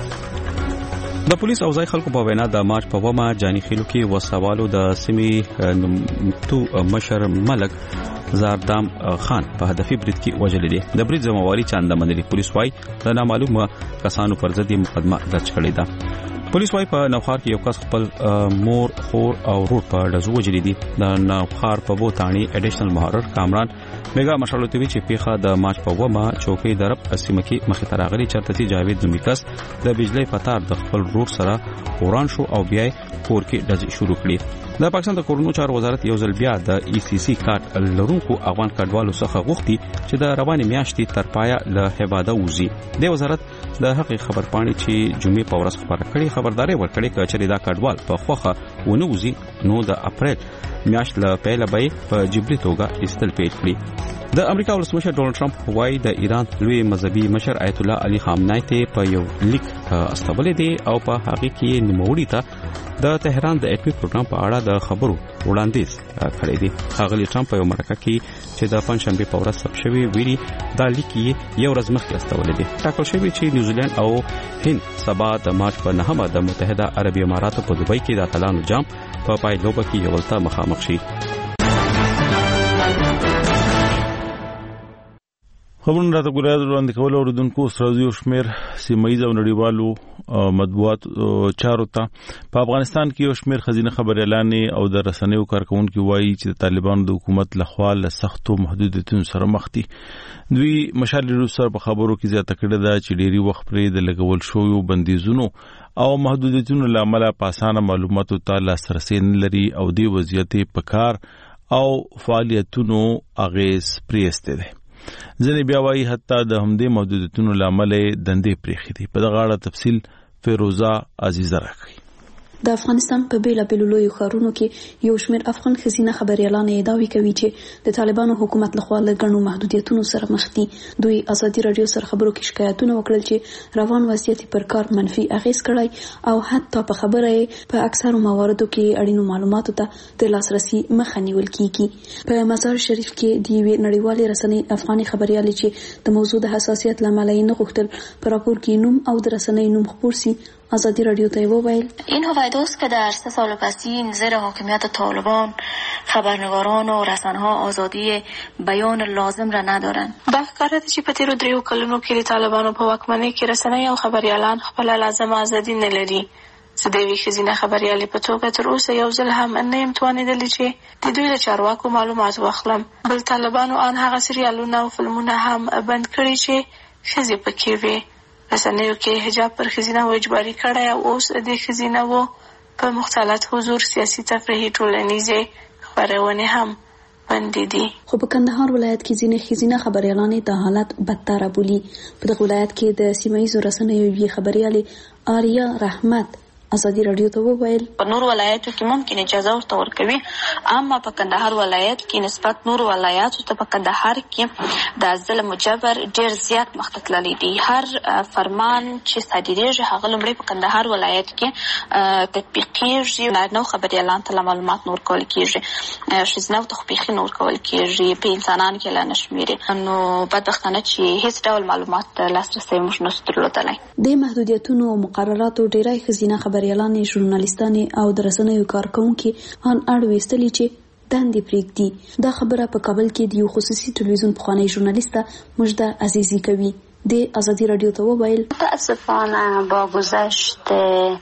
د پولیس او ځای خلکو په وینا د مارچ په 9 جاني خېلو کې وسلوالو د سیمې نمتو مشر ملک زاردام خان په هدفي برید کې وژل دي. د برید ذمہواری چاندا منلي. پولیس وايي د نامعلومه کسانو پر ضد مقدمه درج کړې ده. پولیس وايي په نوخار کې یو کس خپل مور خور او ورور په ډزو وژلي دي. د نوخار په بوتانی اډیشنل محرر کامران میگا مشالوتوی چې پیخه د مارچ په 9 چوکۍ درب اسیمه کې مخې ته راغلي چرته چې جاوید نومیکس د بجلی پتار د خپل ورور سره وران شو او بیا کور کې ډز شروع کړي. د پاکستان د کورونو چارو وزارت یو ځل بیا د ECC کارت لرونکو افغان کډوالو څخه غوښتي چې د روانې میاشتې تر پایه له هیواده وځي. د وزارت د حق خبر پاڼې چې جمعې په ورځ خبره کړې خبرداري ورکړې چې دا کډوال په خوخه ونه وځي نو د اپریل میاشت له پیله به په جبري توګه استل پیل کړي. د امریکا ولسمشر ډونالد ټرمپ وايي د ایران لوی مذهبي مشر آیت الله علي خامنه‌ای ته په یو لیک استولې دي او په هغه کې نوموړي ته د تهران د اټومي پروګرام په اړه د خبرو وړاندیز کړی دی. هغه ټرمپ په یو مرکه کې چې د پنځشنبه په ورځ ثبت شوی ویلي دا لیک یو ورځ مخکې استولې دي. ټاکل شوی چې نیوزیلند او هند سبا د مارچ په 9 د متحده عربي اماراتو په دوبۍ کې د اتلانو جام په پایلوبه کې یو ولته مخامخ شي. خبرونه راته ګولایز وړاندې کول اوردونکو سرازي او شمیر سیمایي او نړیوالو مطبوعات چارو ته په افغانستان کې یو شمیر خزینه خبر اعلان او د رسنیو کارکونکو وایي چې د طالبانو د حکومت لخوا له سختو محدودیتونو سره مخ دي. دوی مشال ریډیو سره په خبرو کې زیاته کړې ده چې ډېری وخت پرې د لګول شویو بندیزونو او محدودیتونو لامل په اسانه معلوماتو ته لاسرسي نه لري او د وضعیت په کار او فعالیتونو اغیز پریسته ده. ځنې بیا وایي حتی د همدې محدودیتونو لامل دندې پریخي دي. په دغه اړه تفصیل فیروزه عزیزه راکړي. د افغانستان په بیلابیلو لویو ښارونو کې یو شمېر افغان ښځینه خبریالان ادعاوې کوي چې د طالبانو حکومت لخوا له ګڼو محدودیتونو سره مخ دي. دوی ازادي راډیو سره خبرو کې شکایتونه وکړل چې روان وضعیت پر کار منفي اغیز کړی او حتی په خبره په اکثرو مواردو کې اړینو معلوماتو ته د لاسرسي مخه نیول کیږي. په مزار شریف کې د یوې نړیوالې رسنۍ افغاني خبریالې چې د موضوع د حساسیت له امله یې نه غوښتل په راپور کې نوم او د رسنۍ نوم خپور سي آزادی رادیو ته وویل این هویت است که در 3 سال پسین زیر حاکمیت طالبان خبرنگاران و رسانه‌ها آزادی بیان لازم را ندارند. دا ښکارېده چې په تیرو 3 کلونو کې د طالبانو په واکمنۍ کې رسنۍ او خبریالان خپل لازمه ازادي نه لري. زه د یوې ښځینه خبریالې په توګه تر اوسه یو ځل هم نه یم توانېدلی چې د دوی له چارواکو معلومات واخلم. بل طالبانو آن هغه سریالونه او فلمونه هم بند کړي چې ښځې پکې وې. رسنیو کې حجاب پر ښځینه و اجباري کړی او اوس د ښځینه و په مختلط حضور سیاسي تفریحي ټولنیزې خپرونې هم بندې دي. خو په کندهار ولایت کې ځینې ښځینه خبریالانې د حالت بدتره بولي. په دغه ولایت کې د سیمه ییزو رسنیو یوې خبریالې آریا رحمت ازادي رادیو ته وویل په نور ولایتو کې ممکن اجازه ورته ورکوي، اما په کندهار ولایت کې نسبت نور ولایتو ته په کندهار کې د ظلم جبر ډیر زیات مخته تللی دی. هر فرمان چې صادریږي هغه لومړی په کندهار ولایت کې تطبیق کیږي. نارینه خبریالانو ته معلومات نور کول کیږي، ښځینه ته خو بیخي نور کول کیږي، په انسانانو کې لا نشمیري. نو بدبختانه چې هیڅ ډول معلومات لاسرسی موږ نشو درلودلی. د محدودیتونو او مقرراتو ډیری ښځینه خبریالانې، ژورنالیستانې او د رسنیو کارکوونکي ان اړ ویستلي چې دندې پرېږدي. دا خبره په کابل کې د یو خصوصي تلویزیون پخوانی ژورنالیسته مجده عزیزی کوي. د ازادي رادیو ته وویل متاسفانه با گذشت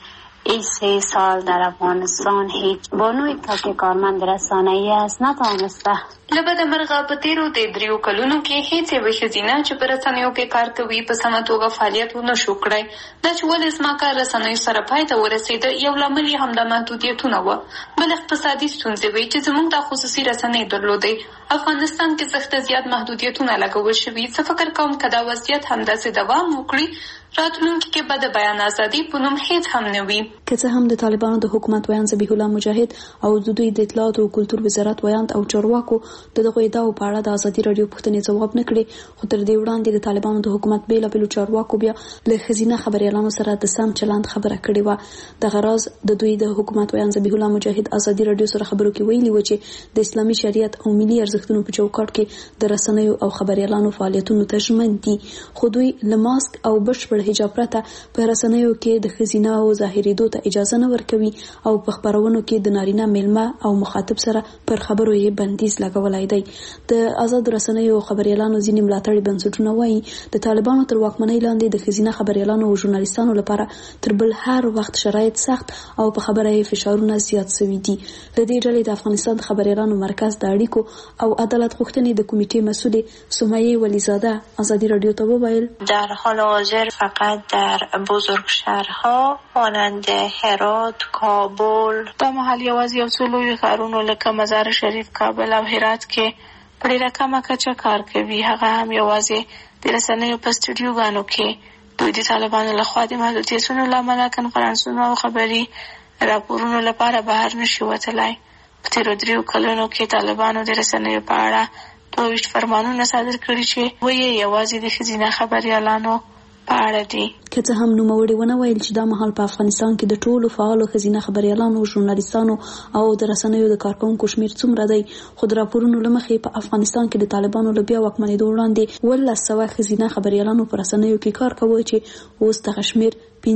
این 3 سال در افغانستان هیچ بانوی که کارمند رسانه‌ای است نتوانسته. لبد مرغه په تیرو د 3 کلونو کې هیڅ یوه ښځینه چې په رسنیو کې کار کوي په سمه توګه فعالیت ونه شو کړی. دا چې ولې زما کار رسنیو سره پای ته ورسېده، یو لامل یې همدا محدودیتونه وه، بل اقتصادي ستونزې وې چې زموږ د خصوصي رسنۍ درلودی. افغانستان کې سخته زیات محدودیتونه لګول شوي. زه فکر کوم که دا وضعیت همداسې دوام وکړي راتلونکي کې به د بیان ازادي په نوم هیڅ هم نه وي. که څه هم د طالبانو د حکومت ویاند ذبیح الله مجاهد او د دوی د اطلاعات او کلتور وزارت ویاند او چارواکو دغه ادعاو په اړه د ازادي رادیو پوښتنې ځواب نه کړي، خو تر دې وړاندې د طالبانو د حکومت بیلابیلو چارواکو بیا له ښځینه خبریالانو سره د سم چلند خبره کړې وه. دغه راز د دوی د حکومت ویاند ذبیح الله مجاهد ازادي رادیو سره خبرو کې ویلي و چې د اسلامي شریعت او ملي ارزښتونو په چوکاټ کې د رسنیو او خبریالانو فعالیتونو ته ژمن دي، خو دوی له ماسک او بشپړ حجاب پرته په رسنیو کې د ښځینه او ظاهرېدو ته اجازه نه ورکوي او په خبرونو کې د نارینه میلمه او مخاطب سره پر خبرو یې بندیز لګولای دی. د آزاد رسنیو او خبریالانو ځینې ملاتړي بنسټونه وایي د طالبانو تر واکمنۍ لاندې د ښځینه خبریالانو او ژورنالیستانو لپاره تر بل هر وخت شرایط سخت او په خبره یې فشارونه زیات شوي دي. د دې ډلې د افغانستان د خبریالانو مرکز د اړیکو او عدالت غوښتنې د کمیټې مسؤلې سمیه ولیزاده ازادي رادیو ته وویل در حال حاضر فقط در بزرگ شهرها مانند هرات، کابل دا محل یوازې یو څو لوی ښارونو لکه مزار شریف، کابل او هرات کې په ډېره کمه کچه کار کوي. هغه هم یوازې د رسنیو په سټوډیوګانو کې. دوی د طالبانو لخوا د محدودیتونو له امله کنفرانسونو او خبري راپورونو لپاره بهر نشي وتلی. په تېرو 3 کلونو کې طالبانو د رسنیو په اړه 22 فرمانونه صادر کړي چې وایي یوازې د ښځینه خبریالانو په اړه دي. که څه هم نوموړي ونه ویل چې دا مهال په افغانستان کې د ټولو فعالو ښځینه خبریالانو، ژورنالیستانو او د رسنیو د کارکوونکو شمیر څومره دی، خو د راپورونو له مخې په افغانستان کې د طالبانو له بیا واکمنېدو وړاندې 1200 ښځینه خبریالانو په رسنیو کې کار کوي چې اوس دغه شمیر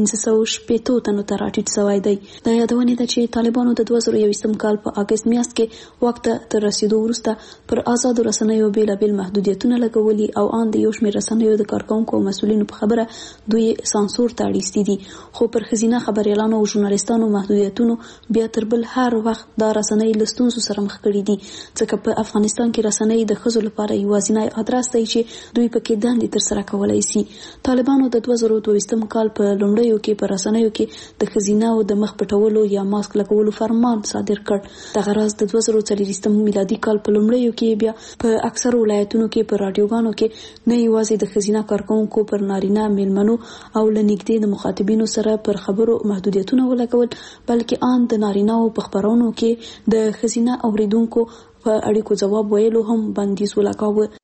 560 تنو ته راټیټ شوی دی. دا یادونه ده چې طالبانو د 2021 کال په اگست میاشت کې وخت تر رسیدو وروسته پر آزادو رسنیو بیلابیل محدودیتونه لګولي او ان د یو شمېر رسنیو د کارکوونکو او مسؤلینو په خبره دوی سانسور ته اړیستي دي، خو پر ښځینه خبریالانو او ژورنالیستانو محدودیتونو بیا تر بل هر وخت دا رسنۍ له ستونزو سره مخ کړي دي، ځکه په افغانستان کې رسنۍ د ښځو لپاره یوازینی ادرس دی چې دوی پکې دندې ترسره کولی شي. طالبانو د 2022 کال په لومړیو کې په رسنیو کې د ښځینه او د مخ پټولو یا ماسک لګولو فرمان صادر کړ. دغه راز د 2023 میلادي کال په لومړیو کې بیا په اکثر ولایتونو کې په رادیوګانو کې نه یوازې د ښځینه کارکوونکو پر نارینه میلمنو او له نږدې د مخاطبینو سره پر خبرو محدودیتونه ولګول، بلکې ان د نارینه او په خبرونو کې د ښځینه اوریدونکو په اړیکو ځواب ویلو هم بندیز ولګاوه.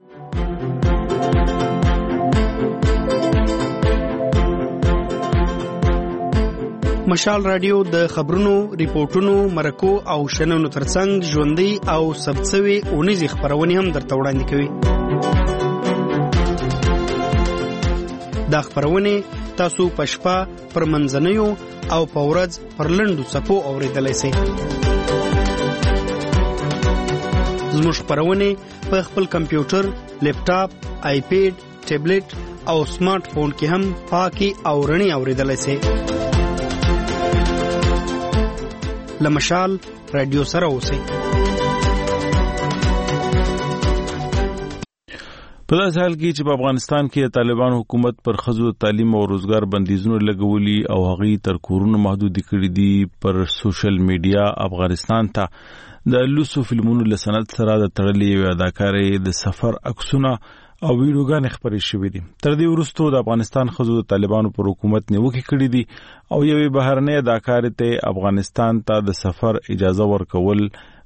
مشال رادیو د خبرونو، ریپورتونو، مرکو او شننو ترڅنګ ژوندۍ او ثبتسوي اونیزې خبرونه هم درته وړاندې کوي. دا خبرونه تاسو په شپه، پر منځنیو او په ورځ پر لنډو څپو اوریدلای شئ. زموږ خبرونه په خپل کمپیوټر، لیپټاپ، آیپیډ، ټابلیټ او سمارټ فون کې هم پاکي او رڼي اوریدلای شئ. لمشال رادیو سره اوسئ. په داسې حال کې چې په افغانستان کې طالبان حکومت پر ښځو تعلیم او روزګار بندیزونه لګولي او هغوی تر کورونو محدود کړي دي، پر سوشل میډیا افغانستان ته د لوسو فلمونو له سند سره د تړلې یوې اداکارې د سفر عکسونه او ویډیوګانې خبرې شوې دي. تر دې وروسته د افغانستان خزو د طالبانو پر حکومت نیوکې کړې دي او یوې بهرنۍ اداکارې ته افغانستان ته د سفر اجازه ورکول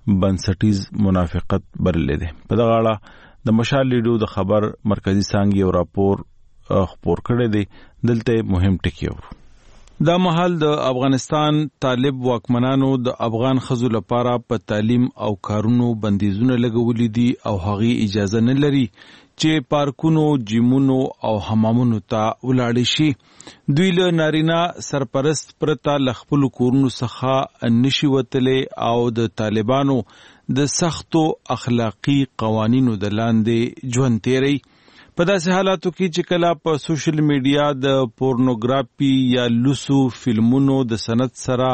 بنسټیز منافقت بللی دی. په دغه اړه د مشال لیډیو د خبر مرکزی څانګې یو راپور خپور کړی دی. دلته مهم ټکی ورو. دا مهال د افغانستان طالب واکمنانو د افغان خزو لپاره په تعلیم او کارونو بندیزونه لګولې دي او هغه اجازه نه لري چې پارکونو، جیمونو او حمامونو ته ولاړ شي. دوی له نارینه سرپرست پرته له خپل کورونو څخه نشي وتلی او د طالبانو د سختو اخلاقی قوانینو د لاندې ژوند تیری. په داسې حالاتو کې چې کله په سوشل میډیا د پورنوګرافي یا لوسو فلمونو د سند سره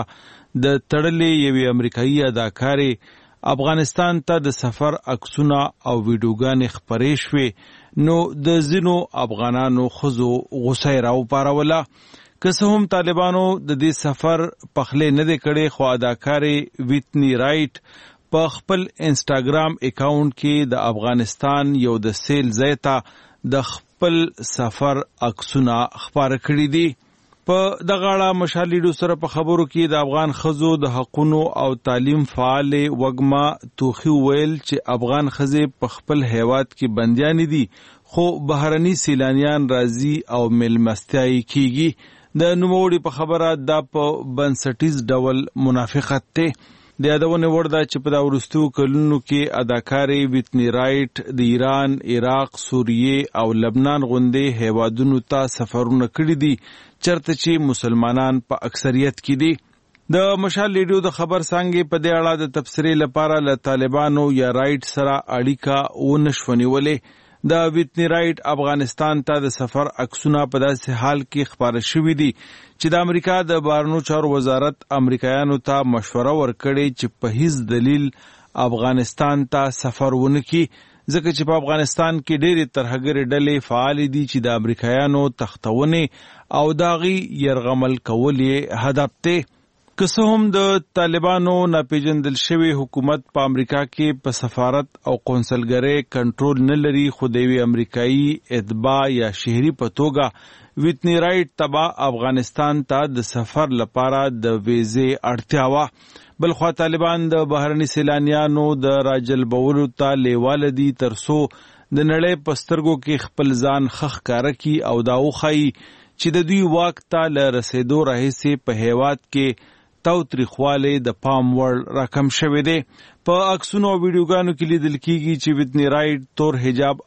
د تړلې یوې امریکایي اداکارې افغانستان ته د سفر عکسونه او ویډیوګانې خپرې شوې، نو د ځینو افغانانو ښځو غوسه یې راوپاروله. که څه هم طالبانو د دې سفر پخلی نه دی کړی، خو اداکارې ویتنی رایټ په خپل انسټاګرام اکاونټ کې د افغانستان یو د سیل ځای ته د خپل سفر عکسونه خپاره کړي دي. په دغه اړه مشال لیډیو سره په خبرو کې د افغان ښځو د حقونو او تعلیم فعال وګما توخي ویل چې افغان ښځې په خپل هیواد کې بندیان دي، خو بهرني سیلانیان راځي او مېلمستیايي کیږي. د نوموړي په خبره دا په بنسټیز ډول منافقت دی. د یادونې وړ ده چې په دا وروستیو کلونو کې اداکارې ویتنی رایټ د ایران، عراق، سوریې او لبنان غوندې هیوادونو ته سفرونه کړي دي چرته چې مسلمانان په اکثریت کې دي. د مشال لیډیو د خبر څانګې په دې اړه د تبصرې لپاره له طالبانو یا رایټ سره اړیکه ونشو نیولې. د ویتنی رایټ افغانستان ته د سفر عکسونه په داسې حال کې خپاره شوي دي چې د امریکا د بهرنیو چارو وزارت امریکایانو ته مشوره ورکړې چې په هیڅ دلیل افغانستان ته سفر ونه کړي، ځکه چې په افغانستان کې ډېرې ترهګرې ډلې فعال دي چې د امریکایانو تختونې او د هغې یرغمل کول یې هدف دی. که څه هم د طالبانو ناپېژندل شوی حکومت په امریکا کې په سفارت او قونسلګرۍ کنټرول نه لري، خو د یوې امریکایي اتباع یا شهري په توګه ویتنی رایټ تبا افغانستان ته د سفر لپاره د ویزې اړتیا وه. بلخوا طالبان د بهرني سیلانیانو د راجلبولو ته لیواله دي ترڅو د نړۍ په سترګو کې خپل ځان ښه ښکاره کړي او دا وښایي چې د دوی واک ته له رسېدو راهیسې په هیواد کې تاوتریخوالی د پام وړ راکم شوی دی. په عکسونو او ویډیوګانو کې لیدل کیږي چې ویتنی رایټ تور حجاب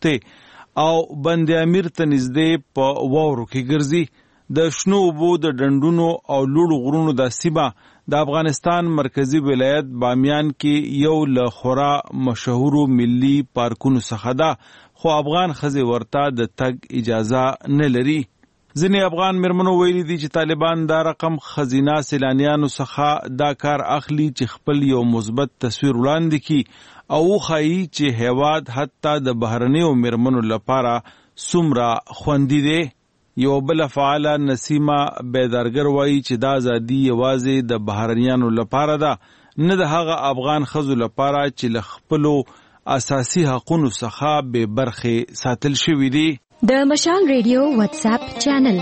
اغوسته او بند امیر ته نږدې په واورو کې ګرځي. د شنو اوبو د ډنډونو او لوړو غرونو د سیمه د افغانستان مرکزی ولایت بامیان کې یو له خورا مشهورو ملي پارکونو څخه ده، خو افغان ښځې ورته د تګ اجازه نه لري. ځینې افغان مېرمنو ویلي دي چې طالبان دا رقم خزینه سیلانیانو څخه دا کار اخلي چې خپل یو مثبت تصویر وړاندې کړي او وښایي چې هیواد حتی د بهرنیو مېرمنو لپاره څومره خوندي دی. یو بل فعاله نسیمه بیدارګر وایي چې دا ازادي یوازې د بهرنیانو لپاره ده، نه د هغه افغان ښځو لپاره چې له خپلو اساسي حقونو څخه بې برخې ساتل شوي دي. د مشال ریډیو واتس اپ چینل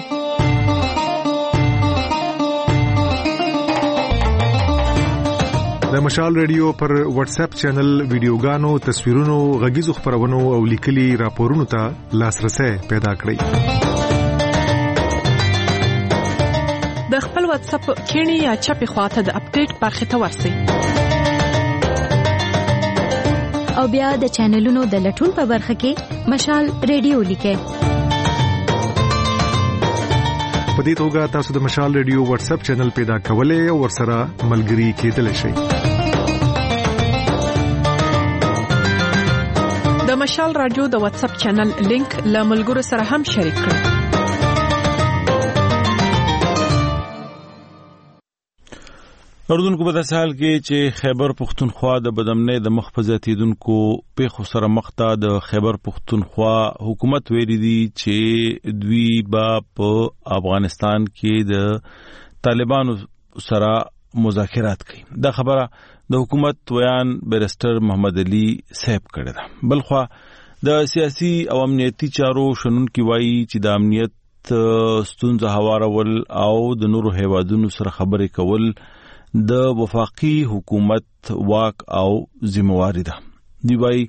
د مشال ریډیو پر واتس اپ چینل ویډیوګانو، تصویرونو، غږیزو خبرونو او لیکلي راپورونو ته لاسرسي پیدا کړئ. د خپل واتس اپ کینی یا چپی خواته د اپډیټ برخه ته ورسئ او بیا د چینلونو د لټون په برخه کې مشال ریډیو لیکئ. په دې توګه تاسو د مشال ریډیو واتس اپ چینل پیدا کولای او ورسره ملګري کېدلی شئ. د مشال رادیو د واتس اپ چینل لینک له ملګرو سره هم شریک کړئ. اردوونکو په داسې حال کې چې خیبر پښتونخوا د بدامنۍ د مخ په زیاتېدونکو پیښو سره مخ ته د خیبر پښتونخوا حکومت ویلي دي چې دوی به په افغانستان کې د طالبانو سره مذاکرات کوي. دا خبره د حکومت ویان بیرسټر محمد علي صاحب کړی ده. بلخوا د سیاسي او امنیتي چارو شنونکي وایي چې د امنیت ستونزه هوارول او د نورو هیوادونو سره خبرې کول د وفاقي حکومت واک او ذمہواری ده. دی وایي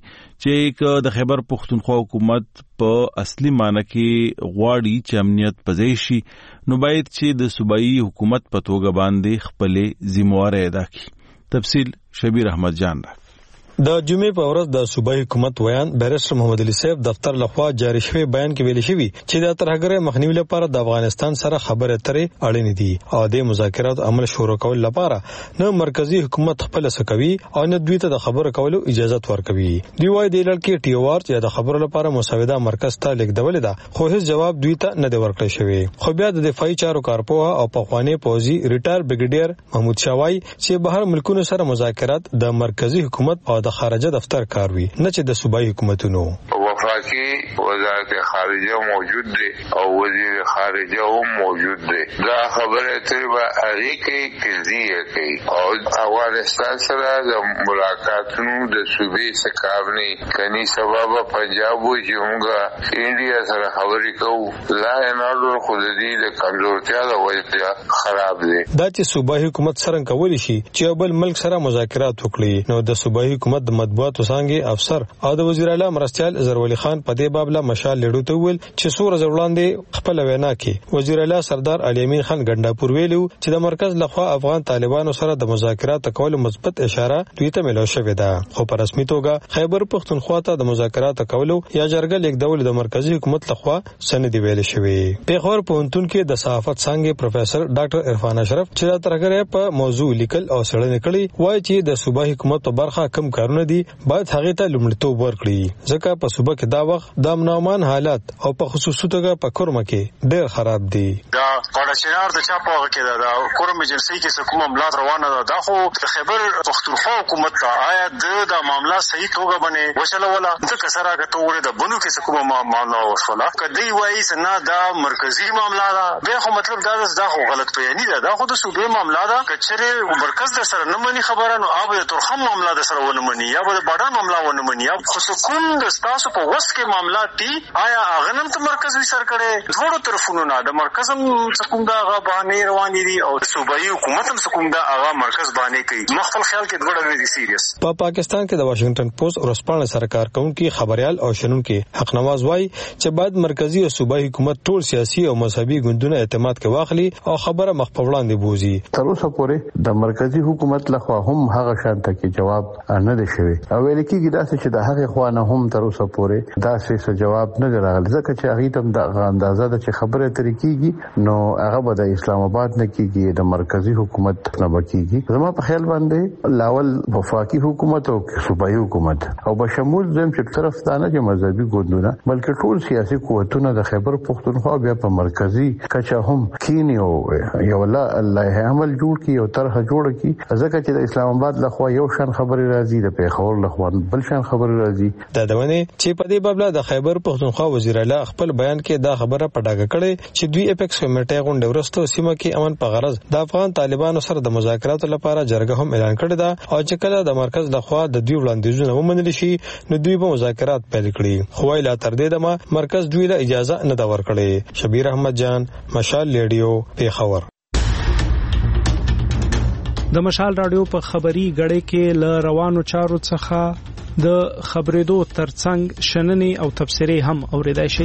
چې د خیبر پختونخوا حکومت په اصلي معنی کې غواړي چې امنیت پځای شي نو باید چې د صوبایي حکومت په توګه باندې خپلې ذمہواری ادا کړي. تفصیل شبیر احمد جان را. د جمعې په ورځ د صوبایي حکومت ویان بیرسټر محمد علي صاحب دفتر لخوا جاری شوی بیان کې ویل شوی چې د ترهګرۍ مخنیوي لپاره د افغانستان سره خبرې اترې اړینې دي او د مذاکرات عمل شروع کول لپاره نه مرکزی حکومت خپل سکوي او نه دوی ته د خبرو کولو اجازه ورکوي. دوی وايي د لړکې ټیوار چې د خبرو لپاره مسوده مرکز ته لیکدولې ده خو هیڅ جواب دوی ته نه دی ورکړی شوی. خو بیا د دفاعي چارو کارپوه او پخوانی پوځي ریټایر بریګیډیر محمود شاوای چې بهر ملکونو سره مذاکرات د مرکزی حکومت او د خارجه دفتر کاروي نه چې د صوبایي حکومتونو. وفاقي وزارت خارجه موجود دی او وزیر خارجه هم موجود دی. دا خبره تر به هغه کې کلیه کوي او افغانستان سره د ملاقاتونو د صوبې سکاوني کني سبب پنجاب و چې موږ انډیا سره خبرې کوو لا نه ډول خو دې د کمزورتیا د وجه خراب دی. دا چې صوبایي حکومت سره کولی شي چې بل ملک سره مذاکرات وکړي نو د صوبایي حکومت د مطبوعاتو څنګه افسر او د وزیر اعلی مرستیال زرولي خان په دې باب لا مشال لړو ته ویل چې سور زوړاندې خپل وینا کې وزیر اعلی سردار علي امین خان ګنڈاپور ویلو چې د مرکز لخوا افغان طالبانو سره د مذاکرات کولو مثبت اشاره دوی ته ملو شوې ده خو په رسمي توګه خیبر پختونخوا ته د مذاکرات کولو یا جرګه لیکدول د مرکزی حکومت لخوا سند ویل شوې. پیښور پوهنتون کې د صحافت څنګه پروفیسور ډاکټر عرفان اشرف چې د ترګره په موضوع لیکل او سړنې کړي وایي چې د صوبایي حکومت په برخه کم کارونه دي باید هغه ته لومړیتوب ورکړي ځکه په صوبه کې دا وخت د امن حالات او په خصوصي توګه په کورم کې ډېر خراب دي. دا پاړچینار د چا په وخت کې دا کورم ایجنسی کې کوم معاملات روانه ده دا خو د خیبر پختونخوا حکومت ته آیا د معاملات صحیح توګه باندې وشله ولا د کسره غټوره د بنو کې کوم معاملات وشوله کدی وایي نه دا مرکزی معاملات ده به خو مطلب دا خو غلط بیانی ده دا خو د صوبې معاملات ده کچره مرکز د سره نه مني خبره نو اوب د ترخم معاملات سره ونه مني یا د باډا معاملات ونه مني یا خو کوم د تاسو په وست کې معاملات دي آیا اغنم ته مرکز وی سر کړي ټول طرفونو نه د مرکز هم څنګه هغه باندې روان دي او صوبایي حکومت هم څنګه هغه مرکز باندې کوي مخفل خیال کې ډوړه دي سیریس. په پاکستان کې د واشنگټن پوسټ ورسپانه سرکار کوونکی خبريال او شنونکي حق نواز وای چې بعد مرکزی او صوبایي حکومت ټول سیاسي او مذهبي ګوندونه اعتماد کې واخلي او خبره مخ په وړاندې بوزي. تر اوسه پورې د مرکزی حکومت لخوا هم هغه شانته کې جواب نه دی شوی او ویل کېږي دا چې د هغه خوانه هم تر اوسه پورې دا څه جواب نه راغلی ځکه چې هغه تم د اندازه د چې خبره ترې کیږي نو هغه به د اسلام آباد نه کیږي د مرکزی حکومت نه بکیږي. زما په خیال باندې لاول وفاقي حکومت او صوبایي حکومت او به شمول زم چې طرف دانه چې مذهبي ګوندونه بلکې ټول سیاسي قوتونه د خیبر پختونخوا بیا په مرکزی کچا هم کینی او یو الله عمل جوړ کی او طرح جوړ کی ځکه چې د اسلام آباد لخوا یو شان خبري راځي د پیښور لخوا بل شان خبري راځي. دا دونه چې په دې باب د خیبر پختونخوا وزیر اعلی خپل بیان کې دا خبره پټاګه کړې چې دوی اپیکس کمیټه غونډه ورسته سیمه کې امن په غرض د افغان طالبانو سره د مذاکراتو لپاره جرګه هم اعلان کړی دا او چې کله د مرکز لخوا د دوی وړاندیزونه ومنل شي نو دوی به مذاکرات پیل کړي خو ویلا تر دې دمه مرکز دوی له اجازه نه دا ورکړي. شبیر احمد جان مشال ریډیو پیښور. د مشال رادیو په خبري غړې کې ل روانو چارو څخه د خبرېدو ترڅنګ شننې او تبصرې هم اوریدای شي.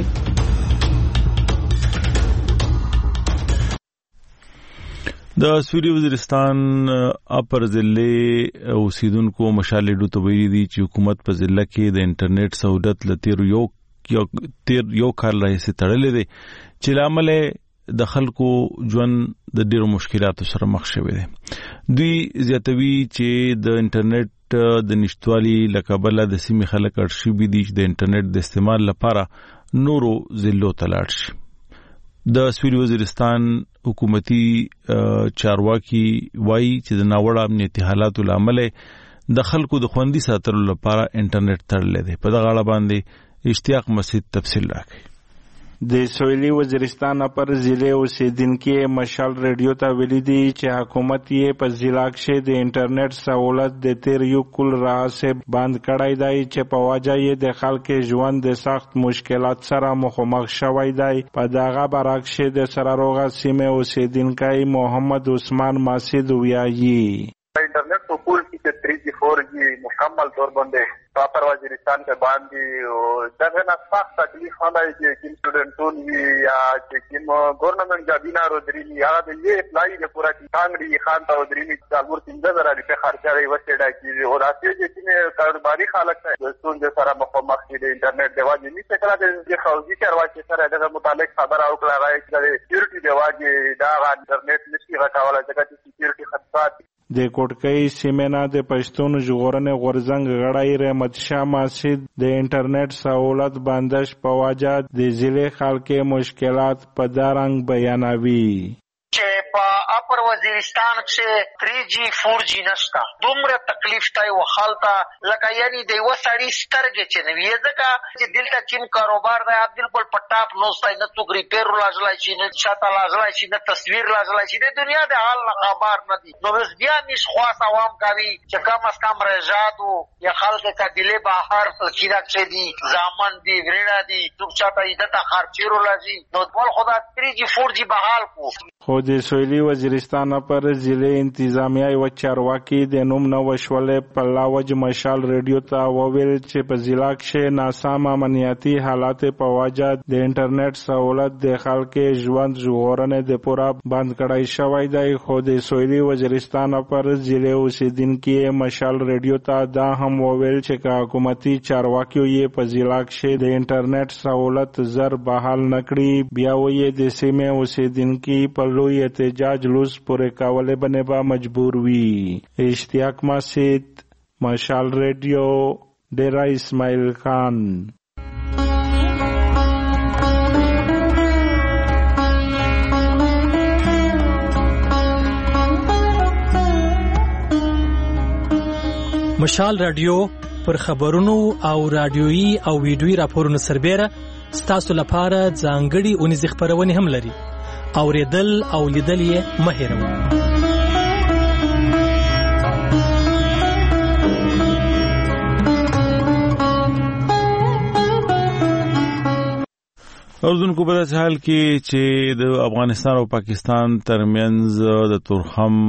د سویلي وزیرستان اپر ضلع اوسیدونکو مشال ریډیو ته ویلي دي چې حکومت په ضلع کې د انټرنیټ سہولت لتیر یو کال راځي تړلې دي چې لامل د خلکو ژوند د ډیرو مشکلاتو سره مخ شوی دی. دوی زیاتوي چې د انټرنیټ د نشټوالي لکبله د سیمې خلک ارشي بي دي چې د انټرنیټ د استعمال لپاره نورو ضلعو ته لاړ شي. د سویلي وزیرستان حکومتي چارواکي وایي چې د ناوړه امنیتي حالاتو لامل د خلکو د خوندي ساتلو لپاره انټرنیټ تړلی دی. په دغه اړه باندې اشتیاق مسعود تفصیل راکړي. د سویلي وزیرستان پر ضلع اوسیدونکو مشال ریډیو ته ویلي دي چې حکومت یې په ضلع کې د انټرنیټ سہولت د تیر یو کل راځي بند کړای دی چې په وجه یې د خلکو ژوند د سخت مشکلات سره مخامخ شوی دی. په دغه برعکس د سراروغه سیمه اوسیدونکو محمد عثمان ماسید ویایي इंटरनेट तो पूल की 3G 4G मुकम्मल तौर बंदे प्रॉपर वजीरिस्तान के बांधी जब है ना सख्त तकलीफ होता है कि स्टूडेंटों की या कि गवर्नमेंट का बिना रोजरी या ये अप्लाई है पूरा कांगड़ी खान था रोजरी चालूर 3000 रुपए खर्चा रही वसेड़ा की और आते हैं कि कारोबारी हालत है दोस्तों जो सारा मकम मकसद इंटरनेट देवा जी नहीं सकता ये खौजी करवा के सर है मुतालिक खबर आउट लगा है सिक्योरिटी देवा जी दा इंटरनेट निश्चित रखा वाला जगह की सिक्योरिटी खतरा د کوټکۍ سیمه د پښتون ژغورنې غورځنګ غړی رحمت شاه ماسید د انټرنیټ سہولت بندش په وجه د ضلع خلکو مشکلات په دارنګ بیانوي چې په اپر وزیرستان کې 3G 4G نشته دومره تکلیف تای وخالتا لکه یعنی د وسړی سترګې چې نو یې ځکه چې دلته کوم کاروبار دی بالکل پټاپ نوستای نه څوک ریپیر لاجلای شي نه شاته لاجلای شي نه تصویر لاجلای شي د دنیا د حال نه خبر نه دي نو بیا نش خاص عوام کوي چې کم از کم رجادو یا خلک قبيله بهر فلکیدا چې دي زامن دي ورنا دي څوک چاته ایدته خرچیرو لازم نو ټول خدا 3G 4G بحال کو خو د سویلي وزیرستان پر ضلع انتظامیه او چارواکي د نوم نو وشولې په لاوج مشال ریډیو ته وویل چې په ضلع کې ناسم امنیتي حالات په وجه د انټرنیټ سہولت د خلکو ژوند ژغورنې د پورا بند کړای شوی دی خو د سویلي وزیرستان پر ضلع اوسیدونکو مشال ریډیو ته دا هم وویل چې حکومتي چارواکي یې په ضلع کې د انټرنیټ سہولت زر بحال نکړي بیا وې د سیمه اوسیدونکو په لوی احتجاج لوس پورې کولې باندې با مجبور وي. اشتیاق ماسید مشال ریډیو ډیرا اسماعیل خان. مشال رادیو پر خبرونو او رادیويي او ویډیويي راپورونو سربېره ستاسو لپاره ځانګړي اونیز خبرونه هم لري. اوریدل او لیدل یې مه هېروئ. اوردونکو په داسې حال کې چې د افغانستان او پاکستان ترمنځ د تورخم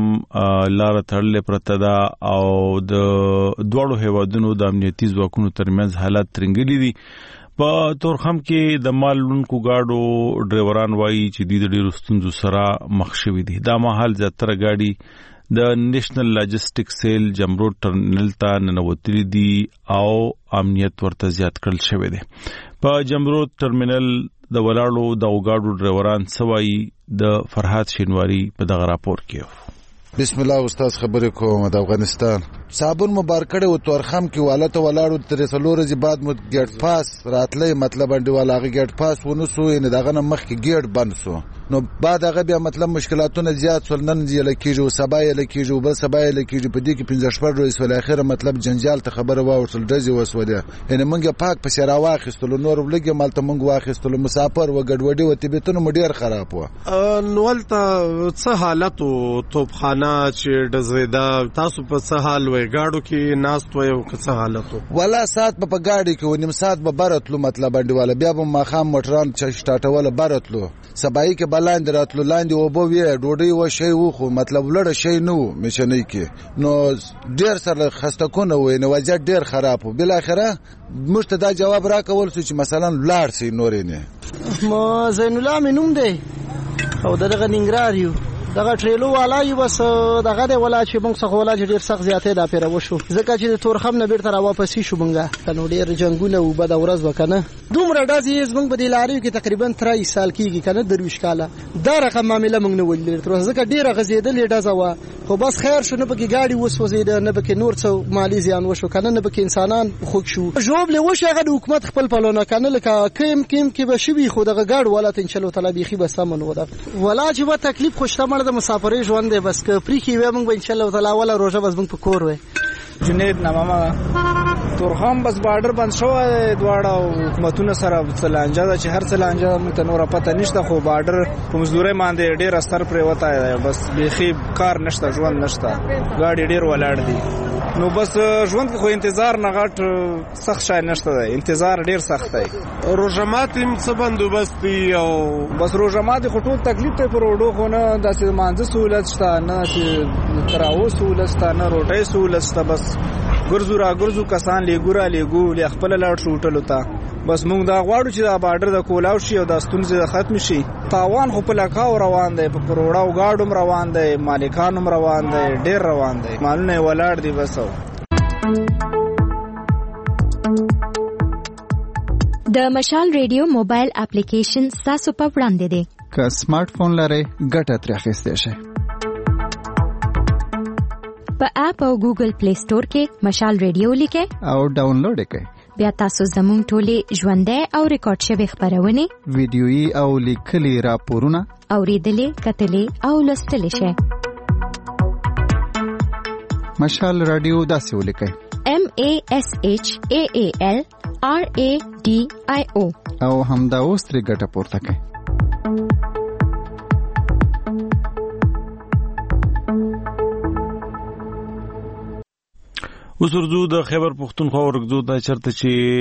لار تړلې پرته ده او د دواړو هیوادونو د امنیتي ځواکونو ترمنځ حالات ترنګلي دي. په تورخم کې د مالونکو گاډو ډرایوران وایي چې د ډیرو ستونزو سره مخ شوي دي. دا مهال زیاتره گاډي د نېشنل لاجستیک سیل جمرود ټرمینل ته ننوتلي دي او امنیت ورته زیات کړل شوی دی. په جمرود ټرمینل د ولاړو د گاډو ډرایوران سوای د فرحات شینواری په دغه راپور کې بسم الله استاد خبرې کوم د افغانستان صابون مبارکړه او تورخم کې والته ولاړو تر څلور ورځې بعد مو ګټ پاس راتلې مطلب انډیواله ګټ پاس ونسو نه دغه مخ کې ګټ بند سو نو بعد هغه بیا مطلب مشکلاتونه زیات سول نن یې لکیږي سبا یې لکیږي او بل سبا یې لکیږي په دې کې 15 شپږ ورځې ول اخر مطلب جنجال ته خبره واورل دځي وسوله ان موږ پاک په سره واخستل نور ولګي مالته موږ واخستل مسافر و ګډوډي و طبيعتونه مډیر خراب و نو ولته څه حالت او توپخانه چې دزیدا تاسو په څه حال وای گاډو کې ناست وای او څه حالت ولا سات په گاډي کې ونیم سات به برتلو مطلب انډیواله بیا به ماخام موټران چې سٹارټول برتلو سبای کې بلاند راتلو لاندې او بو وی ډوډۍ و شی و خو مطلب لړ شی نو مشنۍ کې نو ډیر سره خسته کونه وای نو وضعیت ډیر خراب و بل اخره مشته دا جواب راکول چې مثلا لاړ سي نورې نه ما زین الله منوم دی او دغه ننګرهار یو دغه ټریلو والا یو بس دغه دی ولا چې موږ څخه ولا ډیر سخت زیاتې دا پیره وشو ځکه چې د تورخم نه بیرته را واپس شو موږ کنو ډیر جنگونه او بد ورځ وکنه دومره داسې موږ په دې لارې کې تقریبا 3 سال کېږي کنه درویش کاله دا رقم معاملې موږ نه ولې تر ځکه ډیر غزیدلې دازوا خو بس خیر شو نه پکې گاډي وسوځید نه پکې نور څو مالی زیان وشو کنه نه پکې انسانان خوښ شو جواب له وشه هغه د حکومت خپل پلونه کنه لکه کیم کې به شي خو دغه گاډ ولا ان شاء الله تعالی بيخي به سمون ودا ولا چې و تکلیف خوشته مړ د مسافرې ژوند دی بس که پری کې و موږ ان شاء الله تعالی ولا روزه بس موږ په کور وې جنید نامه تورخم بس بارډر بند شو دواړه حکومتونو سره څلانجه ده چې هر څلانجه موږ ته نور پته نشته خو بارډر په مزدوري باندې ډیر اثر پرې وته بس بيخي کار نشته ژوند نشته ګاډي ډیر ولاړ دي نو بس ژوند خو انتظار نه غټ سخت شای نشته دی انتظار ډیر سخت دی روزمات هم څه بندوبست دی او بس روزمات خو ټول تکلیف ته پر وډو خو نه داسې مانځه سہولت شته نه چې تراو سہولت شته نه روټي سہولت شته بس ګرځو کسان لیګو خپل لاړ شو ټلو ته بس موږ دا غواړو چې دا بارډر د کولاو شي او د ستونزې ختم شي تاوان خو په لکاو روان دی په پروړاو گاډوم روان دی مالکانوم روان دی ډیر روان دی مالونه ولاړ دی بس د مشال ریډیو موبایل اپلیکیشن تاسو په وړاندې دی که سمارټ فون لرئ ګټه ترې اخیستی شئ په اپ او ګوګل پلی سٹور کې مشال ریډیو لیکئ او ډاونلوډ یې کړئ بیا تاسو زموږ ټولې ژوندۍ او ریکارډ شوي خپرونې ویډیويي او لیکلي راپورونه اورېدلې کتلې او لوستلی شئ مشال رادیو داسې ولیکئ MASHAAL RADIO او همدا اوس ترې ګټه پورته کړئ اوس ورځو د خیبر پښتونخوا ورګدو ته چرته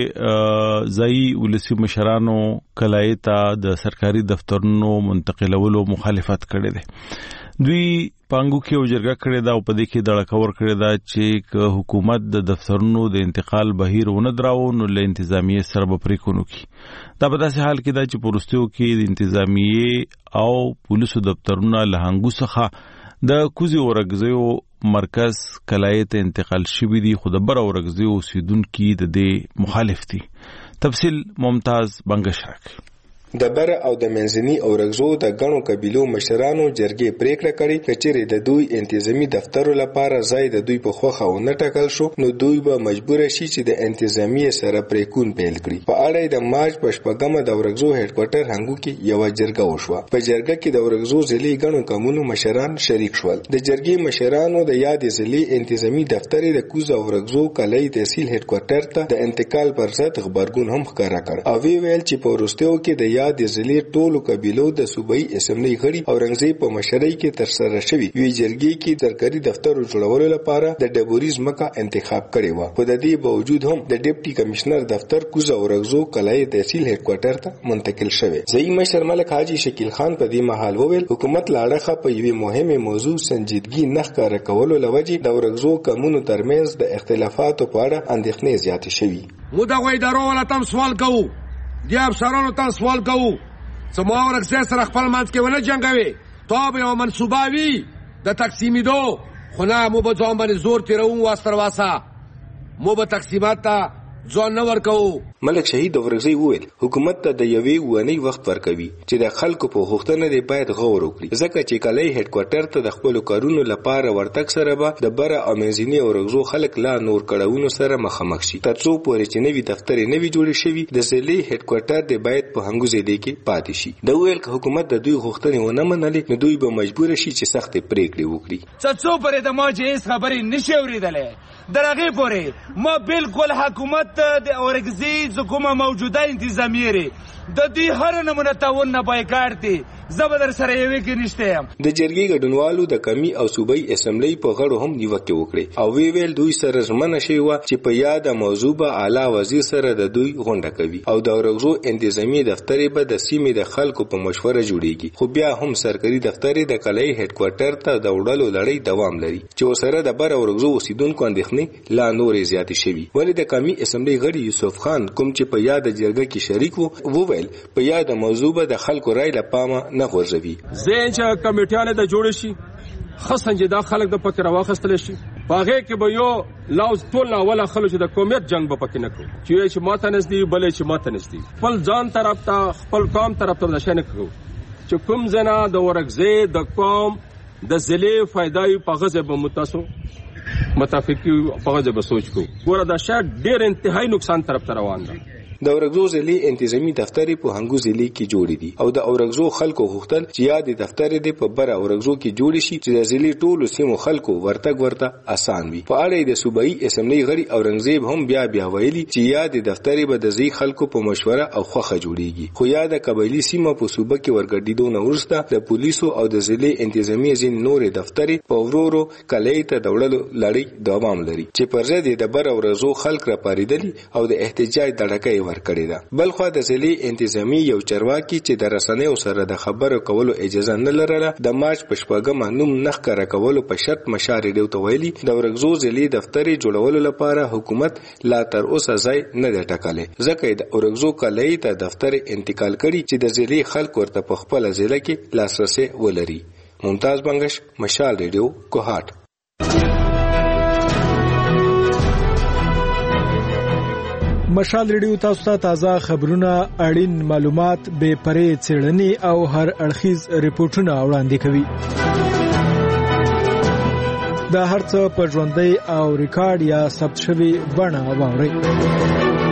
چې ځای ولسی مشرانو کلایتا د سرکاري دفترونو منتقلولو مخالفت کړي دي دوی پانګو کې وجرګه کړي دا او په دې کې دړکور کړي دا چې حکومت د دفترونو د انتقال بهیر ونه دراو نو له انتظامیه سره به پریکونو کی دا په داسې حال کې دا چې پروستیو کې د انتظامیه او پولیسو دفترونو له هنګو څخه د کوزي ورګزیو مرکز کلایت انتقال شوی دی خود بر اورګزیو اوسیدونکو د دې مخالف دي تفصیل ممتاز بنگشرک د بر او د منځني اورګزو د غنو قبيلو مشرانو جرګې پریکړه کړې کچېره د دوی انتظامی دفتر لپاره ځای د دوی په خوخه او نه ټاکل شو نو دوی به مجبور شي چې د انتظامی سره پریکون پیل کړي په اړه د مارچ په شپږمه د اورګزو هډ کوارټر هنګو کې یو جرګه وشوه په جرګه کې د اورګزو ضلعي غنو قومونو مشران شریک شول د جرګې مشرانو د یاد ضلعي انتظامی دفتر د کوز اورګزو کلي تحصیل هډ کوارټر ته د انتقال پر ضد خبرګون هم ښکارا کړ او ویل چې په ورستیو کې د یاد ضلعي ټولو قبيلو د صوبایي اسمبلی غړي او رنګزي په مشرۍ کې تر سره شوی وی جرګې کې سرکاري دفتر جوړولو لپاره د ډبوریز مکه انتخاب کړي و په د دې باوجود هم د ډیپټي کمشنر دفتر کوزه او رغزو کلای تحصیل هډ کوارټر ته منتقل شوی ځای مشر ملک حاجی شکیل خان په دې محل وویل حکومت لاړه په یوه مهمه موضوع سنجیدګي نه ښکار کولو لوجه د رغزو قانونو ترمنځ د اختلافاتو په اړه اندېښنې زیاتې شوي مو دا غوي درو ولا تم سوال کوو دی افسرانو ته سوال کوو سمو ورکسه سره خپل منځ کې ونه جنگوي توبه او منسوباوي د تقسیمیدو خو نه مو به ځان باندې زور تیرو واستر واسه مو به تقسیمات ته ځان نه ورکو ملک شهید ورغزي وویل حکومت ته د یوې ونی وخت ورکوي چې د خلکو په غوښتنه دی باید غور وکړي ځکه چې کله هډ کوارټر ته د خپل کارونو لپاره ورتک سره به د بره امنځنی ورغزو خلک لا نور کړهونو سره مخامخ شي ترڅو پورې چې نوی دفتر نوی جوړ شي د ضلعي هډ کوارټر دی باید په هنګو ځای کې پاتې شي د ویل ک حکومت د دوی غوښتنې ونه منلې نو دوی به مجبور شي چې سخت پریکړې وکړي څو پرې د ماجه خبرې نشي اوریدلې درغه پورې ما بالکل حکومت د اورګزي حکومت موجوده انتظامیه لري د دې هر نمونه تعاون نه بایکارتي زبردر سره یوې کې نشته د جرګې ګډونوالو د کمی او صوبایي اسمبلی په غړو هم نیوکه وکړه او ویل دوی سره ژمنه شوی و چې په یاد موضوع به اعلی وزیر سره د دوی غونډه کوي او د اورګزو انتظامی دفتر به د سیمې د خلکو په مشوره جوړیږي خو بیا هم سرکاري دفتر د کلای هډ کوارټر ته د وړلو لړۍ دوام لري چې ورسره د بر اورګزو اوسیدونکو اندېښنې لا نورې زیاتې شوي ولې د کمی اسمبلی غړي یوسف خان کوم چې په یاد جرګه کې شریک وو وویل په یاد موضوع به د خلکو رائے لپاره نه غورځوي زین چې کمیټیانه د جوړ شي خاصه دا خلک د پکې راوخستل شي باغې کې به یو لاوز ټول نه ولا خلک د قومیت جنگ به پکې نه کوي چې ماته نږدې بلې چې ماته نږدې خپل ځان طرف ته خپل قوم طرف ته نشنه کوي چې کوم زنا د ورګزې د قوم د ضلع فائدای په غزه به متاسو متفقي په غزه به سوچ کو ګوره دا شاید ډېر انتهایی نقصان طرف ته روان ده د اورګزو ضلع انتظامی دفتر په هنګو ضلع کې جوړ دي او د اورګزو خلکو غوښتل چې یاد دفتر دې په بر اورګزو کې جوړ شي چې د ضلع ټولو سیمو خلکو ورته آسان وي. په اړه د صوبایي اسمبلی غړي اورنګزیب هم بیا ویلي چې یاد دفتر به د ځای خلکو په مشوره او خوخه جوړیږي. خو یاد قبایلی سیمه په صوبه کې ورګډیدو نه ورسته د پولیسو او د ضلع انتظامی ځین نور دفتر په ورورو کلی ته دوړلو لړۍ دوام لري چې پر ضد د بر اورګزو خلک را پاریدلی او د احتجاج دړکې ورکړې ده. بلخو د ضلع انتظامی یو چرواکي چې د رسنیو سره د خبرو کولو اجازه نه لرله د مارچ په شپږمه نوم نخ کار کولو په شرط مشار ډیو ته ویلي د اورګزو ضلع دفتر جوړولو لپاره حکومت لا تر اوسه ځای نه دی ټاکلی ځکه د اورګزو کلی ته دفتر انتقال کړي چې د ضلع خلک ورته په خپل ضلع کې لاسرسي ولري. ممتاز بنگش، مشال ریډیو، کوهاټ. مشال ریډیو تاسو ته تازه خبرونه، اړین معلومات، بے پرې څېړنې او هر اړخیز ریپورتونه وړاندې کوي. دا هرڅه په ژوندۍ او ریکارډ یا ثبت شوی بڼه واورئ.